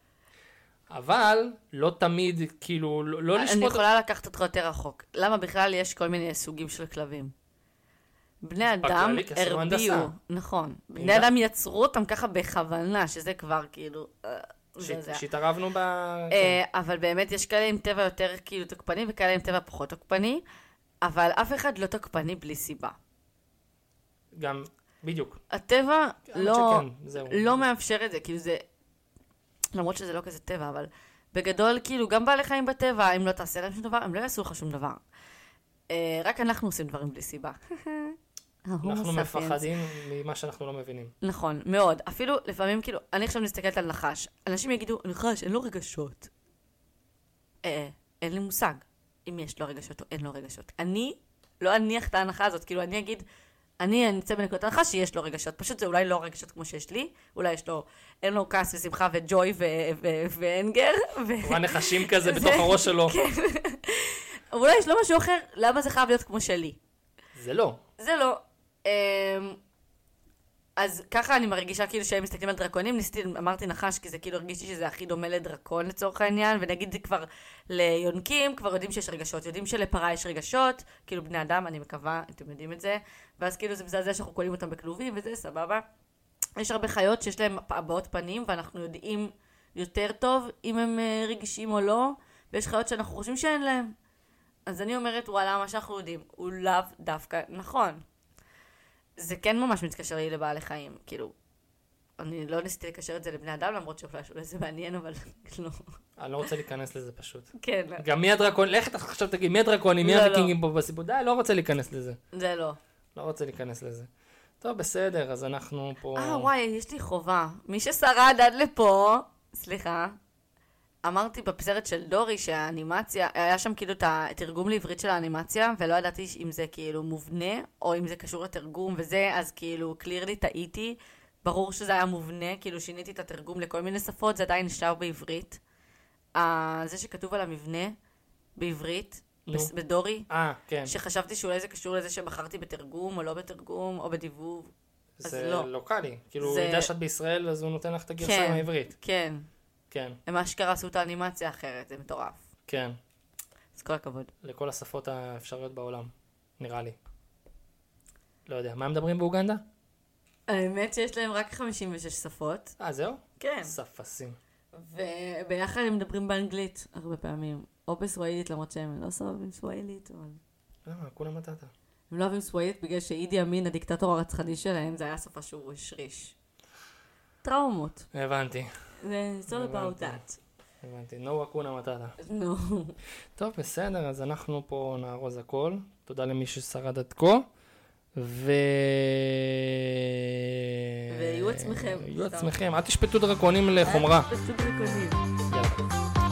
אבל לא תמיד, כאילו, לא, לא לשפוט... אני יכולה לקחת אותך יותר רחוק. למה בכלל יש כל מיני סוגים של כלבים? בני אדם הרביעו, נכון. בני אדם יצרו אותם ככה בכוונה, שזה כבר כאילו... שהתערבנו ב... אבל באמת יש כאלה עם טבע יותר כאילו תוקפני, וכאלה עם טבע פחות תוקפני, אבל אף אחד לא תוקפני בלי סיבה. גם, בדיוק. הטבע לא מאפשר את זה, כאילו זה... למרות שזה לא כזה טבע, אבל בגדול, כאילו, גם בעלי חיים בטבע, אם לא תעשה להם שום דבר, הם לא יעשו לך שום דבר. רק אנחנו עושים דברים בלי סיבה. אנחנו מפחדים ממה שאנחנו לא מבינים. נכון, מאוד. אפילו לפעמים, כאילו, אני עכשיו מסתכלת על נחש. אנשים יגידו, נחש, אין לו רגשות. אה, אין לי מושג אם יש לו רגשות או אין לו רגשות. אני לא אניח את ההנחה הזאת, כאילו, אני אגיד, אני אצא בנקודת הנחה שיש לו רגשות. פשוט זה אולי לא רגשות כמו שיש לי, אולי יש לו, אין לו כעס ושמחה וג'וי ואנגר. הוא הנחשים כזה בתוך הראש שלו. אולי יש לו משהו אחר, למה זה חייב להיות כמו שלי? זה לא. זה לא. אז ככה אני מרגישה כאילו שהם מסתכלים על דרקונים, ניסיתי, אמרתי נחש, כי זה כאילו הרגישתי שזה הכי דומה לדרקון לצורך העניין, ונגיד כבר ליונקים, כבר יודעים שיש רגשות, יודעים שלפרה יש רגשות, כאילו בני אדם, אני מקווה, אתם יודעים את זה, ואז כאילו זה בזה שאנחנו קולים אותם בכלובים, וזה סבבה. יש הרבה חיות שיש להם הבעות פנים, ואנחנו יודעים יותר טוב אם הם רגישים או לא, ויש חיות שאנחנו חושבים שאין להם. אז אני אומרת, וואלה, מה שאנחנו יודעים, הוא לאו דווקא נכון. זה כן ממש מתקשר לי לבעלי חיים, כאילו, אני לא ניסיתי לקשר את זה לבני אדם, למרות שאולי זה מעניין, אבל לא. אני לא רוצה להיכנס לזה פשוט. כן. גם מי הדרקון, לך אתה עכשיו תגיד, מי הדרקונים, מי הוויקינגים פה בסיפור, די, לא רוצה להיכנס לזה. זה לא. לא רוצה להיכנס לזה. טוב, בסדר, אז אנחנו פה... אה, וואי, יש לי חובה. מי ששרד עד לפה, סליחה, אמרתי בסרט של דורי שהאנימציה, היה שם כאילו את התרגום לעברית של האנימציה, ולא ידעתי אם זה כאילו מובנה, או אם זה קשור לתרגום וזה, אז כאילו קלירלי טעיתי, ברור שזה היה מובנה, כאילו שיניתי את התרגום לכל מיני שפות, זה עדיין נשאר בעברית. זה שכתוב על המבנה בעברית, בדורי, אה, כן. שחשבתי שאולי זה קשור לזה שבחרתי בתרגום, או לא בתרגום, או בדיבוב, אז זה לא. לוקלי, כאילו הוא יודע שאת בישראל, אז הוא נותן לך את הגרסה מהעברית. כן. כן. הם אשכרה עשו את האנימציה אחרת, זה מטורף. כן. אז כל הכבוד. לכל השפות האפשריות בעולם, נראה לי. לא יודע, מה הם מדברים באוגנדה? האמת שיש להם רק חמישים ושש שפות. אה, זהו? כן. שפסים. וביחד הם מדברים באנגלית הרבה פעמים. או בסוואילית, למרות שהם לא סובבים סוואילית, אבל... למה, כולם מטאטה. הם לא אוהבים סוואילית בגלל שאידי אמין, הדיקטטור הרצחני שלהם, זה היה שפה שהוא השריש. טראומות. הבנתי. זה it's all about that. הבנתי, no הכונה מטאטה. נו. טוב, בסדר, אז אנחנו פה נארוז הכל. תודה למי ששרד עד כה. ו... ויהיו עצמכם. יהיו עצמכם, אל תשפטו דרקונים לחומרה. אל תשפטו דרקונים. יאללה.